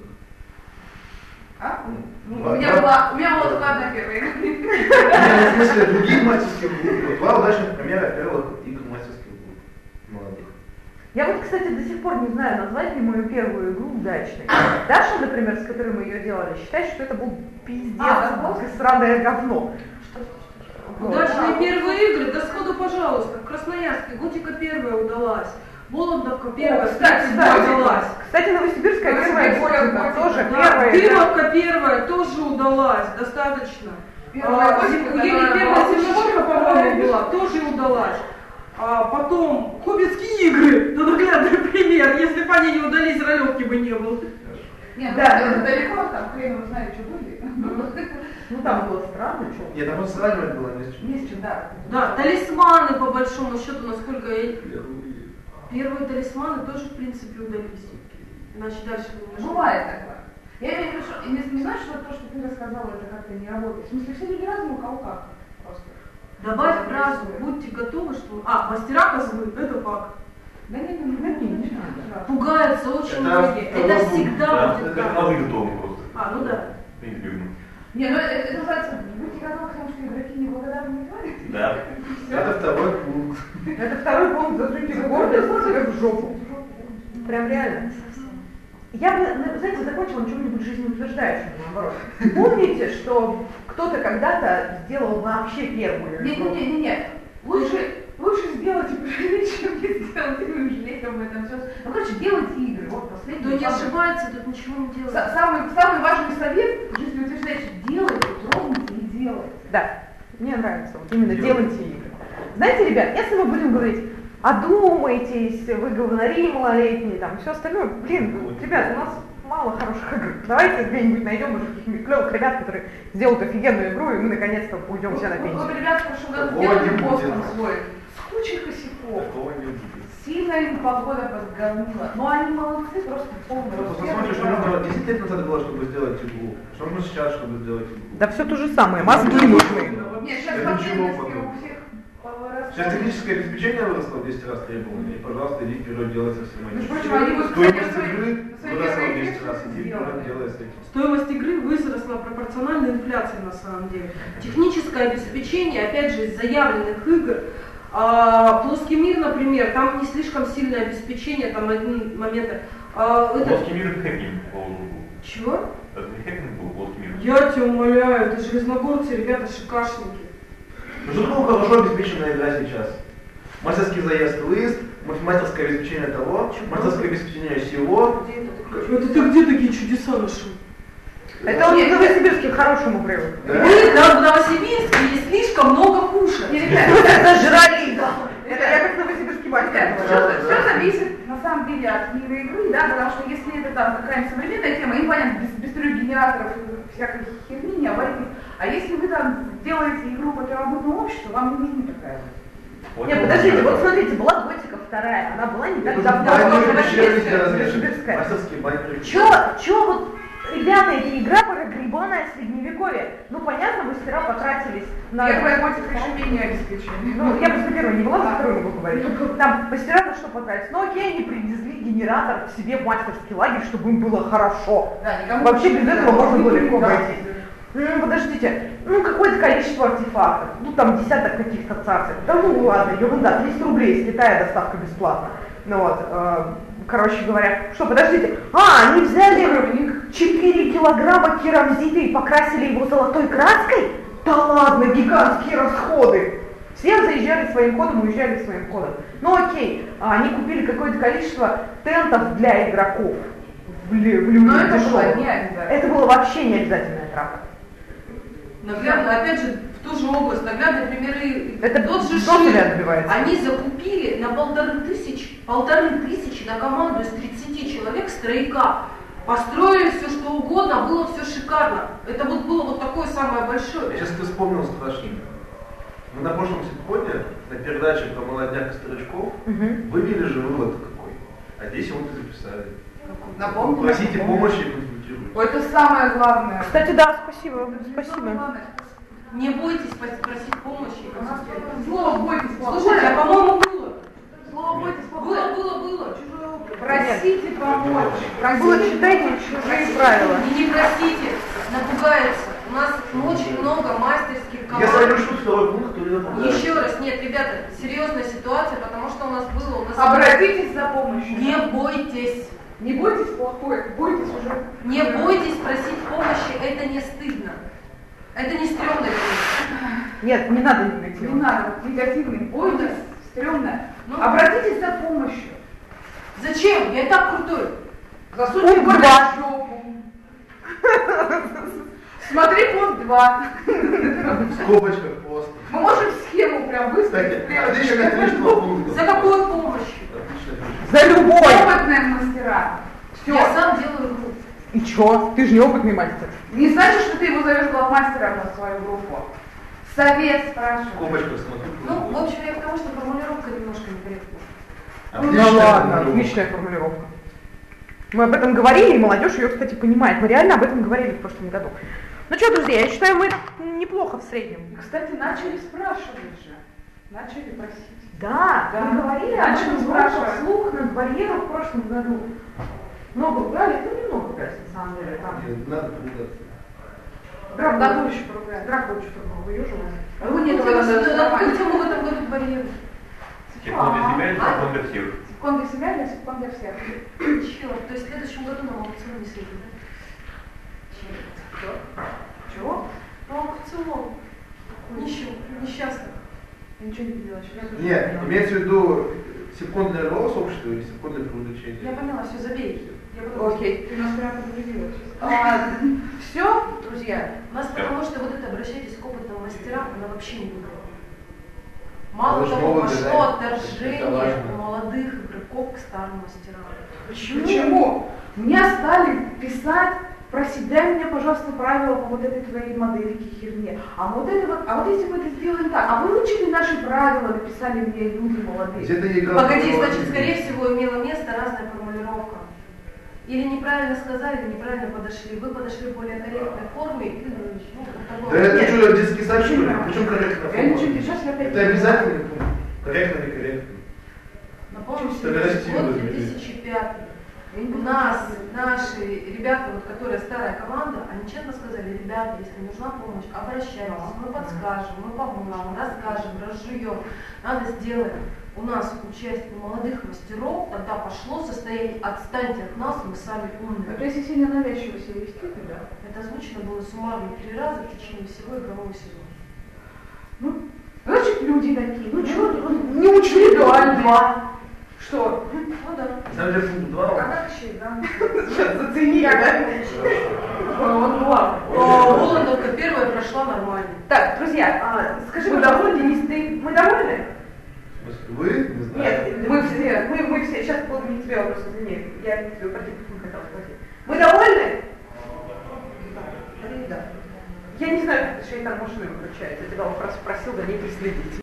Speaker 7: А? Ну,
Speaker 2: Два-
Speaker 7: у, меня
Speaker 2: два-
Speaker 7: была, у меня была только одна первая игра.
Speaker 2: Не, ну, в смысле, других мастерских групп. Два удачных примера первых игр мастерских групп. Молодых.
Speaker 1: Я вот, кстати, до сих пор не знаю, назвать ли мою первую игру удачной. Даша, например, с которой мы ее делали, считает, что это был пиздец,
Speaker 7: А, да?
Speaker 1: сраное говно. Вот.
Speaker 4: Удачные первые игры, да сходу, пожалуйста, в Красноярске Готика первая удалась, Вологдовка первая,
Speaker 1: О, кстати,
Speaker 4: кстати, удалась.
Speaker 1: Кстати, Новосибирская первая
Speaker 7: Новосибирская
Speaker 1: Готика
Speaker 7: Готика,
Speaker 1: тоже
Speaker 4: Да,
Speaker 1: первая. игра.
Speaker 4: Дымовка первая тоже удалась, достаточно.
Speaker 7: Первая
Speaker 4: А,
Speaker 7: Готика,
Speaker 4: Зим-
Speaker 7: которая
Speaker 4: Еле первая
Speaker 7: была
Speaker 4: землянка, по-моему, была, тоже удалась. А потом Хоббитские игры, ну наглядный пример, если бы они не удались, Ролевки бы не было.
Speaker 7: Нет,
Speaker 1: Да,
Speaker 7: да,
Speaker 1: да.
Speaker 7: далеко, там хрен его знает, что были.
Speaker 1: Ну там было странно, что.
Speaker 2: Нет, там просто сравнивать было не с чем.
Speaker 7: Не с чем, да.
Speaker 4: Да, талисманы, по большому счету, насколько я... Первые талисманы тоже, в принципе, удались. Иначе дальше бы не шло.
Speaker 7: Бывает такое. Я имею в виду, что не, не значит, что то, что ты рассказала, это как-то не работает. В смысле, все люди разные, у кого как просто.
Speaker 4: Добавь фразу, будьте готовы, что... А, мастера козлы, это факт.
Speaker 7: Да не, не, не, не, не надо.
Speaker 4: Пугаются очень
Speaker 2: Это
Speaker 4: многие.
Speaker 2: второй
Speaker 4: Это
Speaker 2: пункт,
Speaker 4: всегда
Speaker 3: Да,
Speaker 4: будет
Speaker 3: это
Speaker 4: так.
Speaker 3: молодые готовы просто.
Speaker 4: А, ну да.
Speaker 3: И не любим.
Speaker 7: Не, ну это, это называется, будьте готовы к тому, что игроки неблагодарные твари.
Speaker 3: Да.
Speaker 2: Это второй пункт.
Speaker 1: Это второй пункт, засуньте гордость себе в жопу. Прям реально. Я бы, знаете, закончила на чем-нибудь жизнеутверждающем, наоборот. Помните, что кто-то когда-то сделал вообще первую
Speaker 7: Нет,
Speaker 1: игру?
Speaker 7: нет, нет, нет. Лучше, лучше сделать и пожалеть, чем не сделать, и вы жалеть об этом все. Ну, короче, делайте игры. Вот последний.
Speaker 4: Кто не
Speaker 7: самый-
Speaker 4: ошибается, тут ничего не делает.
Speaker 7: Са- Самый, самый важный совет жизнеутверждающий: делайте, трогайте и делайте.
Speaker 1: Да, мне нравится. Вот именно делайте игры. Знаете, ребят, если мы будем говорить, одумайтесь, вы говнари малолетние, там, все остальное, блин, ребят, у нас мало хороших игр. Давайте где-нибудь найдем уже каких-нибудь клевых ребят, которые сделают офигенную игру, и мы наконец-то уйдем все на
Speaker 7: Вот,
Speaker 1: пенсию.
Speaker 7: вот ребят в прошлом году
Speaker 2: Такого
Speaker 7: сделали
Speaker 2: не
Speaker 7: Бостон
Speaker 2: будет.
Speaker 7: свой. С кучей косяков.
Speaker 2: Такого не будет.
Speaker 7: Сильно им погода подгорнула. Но они молодцы, просто полный
Speaker 2: Просто
Speaker 7: рост.
Speaker 2: посмотри, что нужно десять лет назад было, чтобы сделать игру. Что нужно сейчас, чтобы сделать игру?
Speaker 1: Да все то же самое, мозги нужны.
Speaker 7: Нет, сейчас
Speaker 2: Это ничего
Speaker 7: потребности
Speaker 2: потом.
Speaker 7: у всех повырастают.
Speaker 2: Сейчас техническое обеспечение выросло в десять раз требования, и, пожалуйста, иди вперед, делай со всем этим.
Speaker 7: Между прочим, они будут,
Speaker 2: Стоимость
Speaker 7: кстати, свои-
Speaker 2: игры
Speaker 7: свои
Speaker 2: выросла в
Speaker 7: первые
Speaker 2: десять раз,
Speaker 7: игры
Speaker 2: иди вперед,
Speaker 7: сделали.
Speaker 2: делай с этим.
Speaker 4: Стоимость игры выросла пропорционально инфляции на самом деле. Техническое обеспечение, опять же, из заявленных игр. А, Плоский мир, например, там не слишком сильное обеспечение, там один момент. А, это...
Speaker 3: Плоский мир это хэкинг должен был.
Speaker 4: Чего?
Speaker 3: Это не хэкинг был, плоский мир.
Speaker 4: Я тебя умоляю, это железногорцы, ребята, шикашники.
Speaker 2: Ну что такое хорошо обеспеченная игра сейчас? Мастерский заезд, выезд, мастерское обеспечение того, мастерское обеспечение всего.
Speaker 4: Это ты где такие чудеса нашел?
Speaker 1: Это он в Новосибирске к хорошему привык.
Speaker 2: Да?
Speaker 4: Вы там в Новосибирске есть слишком много кушать.
Speaker 1: Зажрались,
Speaker 6: самом деле от мира игры, да, потому что если это там какая-нибудь современная тема, им понятно, без, без трех генераторов и всякой херни не обойтись. А если вы там делаете игру по первобытному обществу, вам не нужна такая вот.
Speaker 1: Нет, подождите, вот смотрите, была Готика вторая, она была не так давно.
Speaker 2: Мастерские байкеры.
Speaker 1: Чё, чё вот, ребята, это игра про грибаное средневековье. Ну, понятно, мастера потратились на...
Speaker 6: Первая Готика еще менее обеспеченная.
Speaker 1: Ну, я просто первой не была, за второй могу говорить. Там мастера на что потратились. Ну, окей, они привезли генератор к себе в мастерский лагерь, чтобы им было хорошо.
Speaker 6: Да, никому
Speaker 1: вообще без этого можно было легко
Speaker 6: да.
Speaker 1: обойтись. Ну, подождите, ну, какое-то количество артефактов, ну, там десяток каких-то царств. Да ну ладно, ерунда, триста рублей из Китая доставка бесплатно. Ну вот, э, короче говоря, что, подождите, а, они взяли четыре килограмма керамзита и покрасили его золотой краской? Да ладно, гигантские расходы. Все заезжали своим ходом, уезжали своим ходом. Ну окей, они купили какое-то количество тентов для игроков в, лю- в
Speaker 6: Но это
Speaker 1: дешевых.
Speaker 6: было не обязательно.
Speaker 1: Это было вообще не обязательная трата.
Speaker 4: Наглядно, опять же, в ту же область, наглядные примеры.
Speaker 1: Это
Speaker 4: тот же
Speaker 1: тоже
Speaker 4: Шир.
Speaker 1: отбивается.
Speaker 4: Они закупили на полторы тысячи, полторы тысячи на команду из тридцати человек стройка. Построили все что угодно, было все шикарно. Это вот было вот такое самое большое.
Speaker 2: Я сейчас ты вспомнил страшненько. Мы на прошлом симфоне, на передаче про молодняк и старичков,
Speaker 1: Угу.
Speaker 2: вывели же вывод какой. А здесь вот и записали.
Speaker 6: Напомню.
Speaker 2: Просите помощи и консультируйте.
Speaker 6: Это самое главное.
Speaker 1: Кстати, да, спасибо, спасибо.
Speaker 4: Не бойтесь прос- просить помощи и консультировать.
Speaker 6: Слово бойтесь,
Speaker 4: Слушайте, а по-моему было.
Speaker 6: Слово бойтесь,
Speaker 4: Было, было, было.
Speaker 6: просите помочь.
Speaker 1: Было, читайте чужие правила.
Speaker 4: И не просите, напугается. У нас очень много мастерских
Speaker 2: Я
Speaker 4: команд.
Speaker 2: сойду что второй пункт, то не напугаю.
Speaker 4: Еще раз, нет, ребята, серьезная ситуация, потому что у нас было, у нас...
Speaker 6: Обратитесь за помощью.
Speaker 4: Не бойтесь,
Speaker 6: Не бойтесь плохой, бойтесь уже.
Speaker 4: не бойтесь просить помощи, это не стыдно. Это не стрёмно.
Speaker 1: Нет, не надо
Speaker 6: Не
Speaker 1: негативно.
Speaker 6: надо, негативный, бойтесь, стрёмно.
Speaker 4: Ну.
Speaker 6: Обратитесь за помощью.
Speaker 4: Зачем? Я и так крутой.
Speaker 6: Засуньте
Speaker 1: Пункт
Speaker 6: горло
Speaker 1: два.
Speaker 6: в жопу. Смотри пункт два.
Speaker 2: В скобочках просто.
Speaker 6: Мы можем схему прям выставить.
Speaker 2: Кстати, отличное количество пунктов.
Speaker 4: За какую помощь?
Speaker 2: Отличное количество.
Speaker 1: За любой!
Speaker 6: Опытные мастера. Все.
Speaker 4: Я сам делаю игру.
Speaker 1: И чё? Ты же не опытный мастер.
Speaker 6: Не значит, что ты его зовешь главмастером на свою группу. Совет
Speaker 2: В
Speaker 6: спрашивай.
Speaker 2: скобочках смотрю.
Speaker 4: Ну, в общем, я к тому, что формулировка немножко некорректна.
Speaker 2: Отличная
Speaker 1: Ну ладно,
Speaker 2: формулировка.
Speaker 1: отличная формулировка. Мы об этом говорили, и молодежь ее, кстати, понимает. Мы реально об этом говорили в прошлом году. Ну что, друзья, я считаю, мы неплохо в среднем.
Speaker 6: И, кстати, начали спрашивать же. Начали просить.
Speaker 1: Да,
Speaker 6: Да.
Speaker 1: мы говорили об
Speaker 6: Начали
Speaker 1: этом
Speaker 6: спрашивать.
Speaker 1: громко вслух над барьером в прошлом году. Много ругались, ну немного ругались, на самом деле. Там.
Speaker 2: Нет, надо поругаться.
Speaker 6: Драку году еще поругали. Драку очень много выюживали. А вы нет,
Speaker 4: Какую
Speaker 6: вы
Speaker 4: тему в этом году барьер?
Speaker 3: Секунд для себя или секунд для всех?
Speaker 6: Секунд для себя или секунд для всех?
Speaker 4: Черт, то есть в следующем году нам аукцион не следует, да?
Speaker 6: Чего?
Speaker 4: Ну, аукцион. Нищим, несчастных.
Speaker 6: Я ничего не видела еще.
Speaker 2: Нет, имеется в виду секунд для любого сообщества или секунд для привлечения?
Speaker 4: Я поняла, все, забей. Я потом-
Speaker 6: Окей. Ты нас прямо подвигила сейчас. Все, друзья.
Speaker 4: У нас потому что вот это обращайтесь к опытным мастерам, она вообще не выиграла. Мало
Speaker 2: Вы же
Speaker 4: того,
Speaker 2: молоды,
Speaker 4: пошло
Speaker 2: да?
Speaker 4: отторжение
Speaker 2: Это важно.
Speaker 4: молодых игроков к старым мастерам.
Speaker 6: Почему? Мне стали писать, просить, дай мне, пожалуйста, правила по вот этой твоей модельке херне. А вот это вот, а вот если мы это сделаем так, а выучили наши правила, написали мне люди молодые.
Speaker 2: Где-то я играл.
Speaker 4: Погоди,
Speaker 2: в
Speaker 4: значит,
Speaker 2: игру.
Speaker 4: скорее всего, имела место разная формулировка. Или неправильно сказали, или неправильно подошли. Вы подошли в более корректной форме. и, ну, вот
Speaker 2: Да
Speaker 4: такое.
Speaker 2: это что, детский сад, что ли? Причем корректно?
Speaker 6: Я ничего не сейчас я опять.
Speaker 2: Это обязательно корректно, некорректно.
Speaker 4: Напомню
Speaker 2: Чисто
Speaker 4: себе,
Speaker 2: растила,
Speaker 4: год
Speaker 2: извини.
Speaker 4: две тысячи пятый. У нас, наши ребята, вот, которые старая команда, они честно сказали, ребята, если нужна помощь, обращайтесь, мы подскажем, мы поможем, расскажем, разжуем. Надо сделать у нас участие молодых мастеров, тогда пошло состояние «отстаньте от нас, мы сами умные».
Speaker 6: Это если сильно навязчиво себя вести, то да.
Speaker 4: Это озвучено было суммарно три раза в течение всего игрового сезона.
Speaker 6: Ну, значит, люди такие. Ну что, не учли дуально. Что?
Speaker 4: Ну да.
Speaker 2: На самом деле, пункт два. он-
Speaker 6: Подачи, да?
Speaker 1: Сейчас заценили, да?
Speaker 6: Вот, ладно.
Speaker 4: Воландовка первая прошла нормально.
Speaker 1: Так, друзья, а, скажи, мы довольны, Денис, ты, мы довольны?
Speaker 2: В смысле, вы? Не знаю.
Speaker 1: Нет, мы все, мы, мы все, сейчас вот это не тебе вопрос, извини, я тебе про диктофон хотела спросить. Вы довольны?
Speaker 8: Да.
Speaker 1: Я не знаю, как это шейтан машины выключается, я тебя вопрос спросил, да не преследить.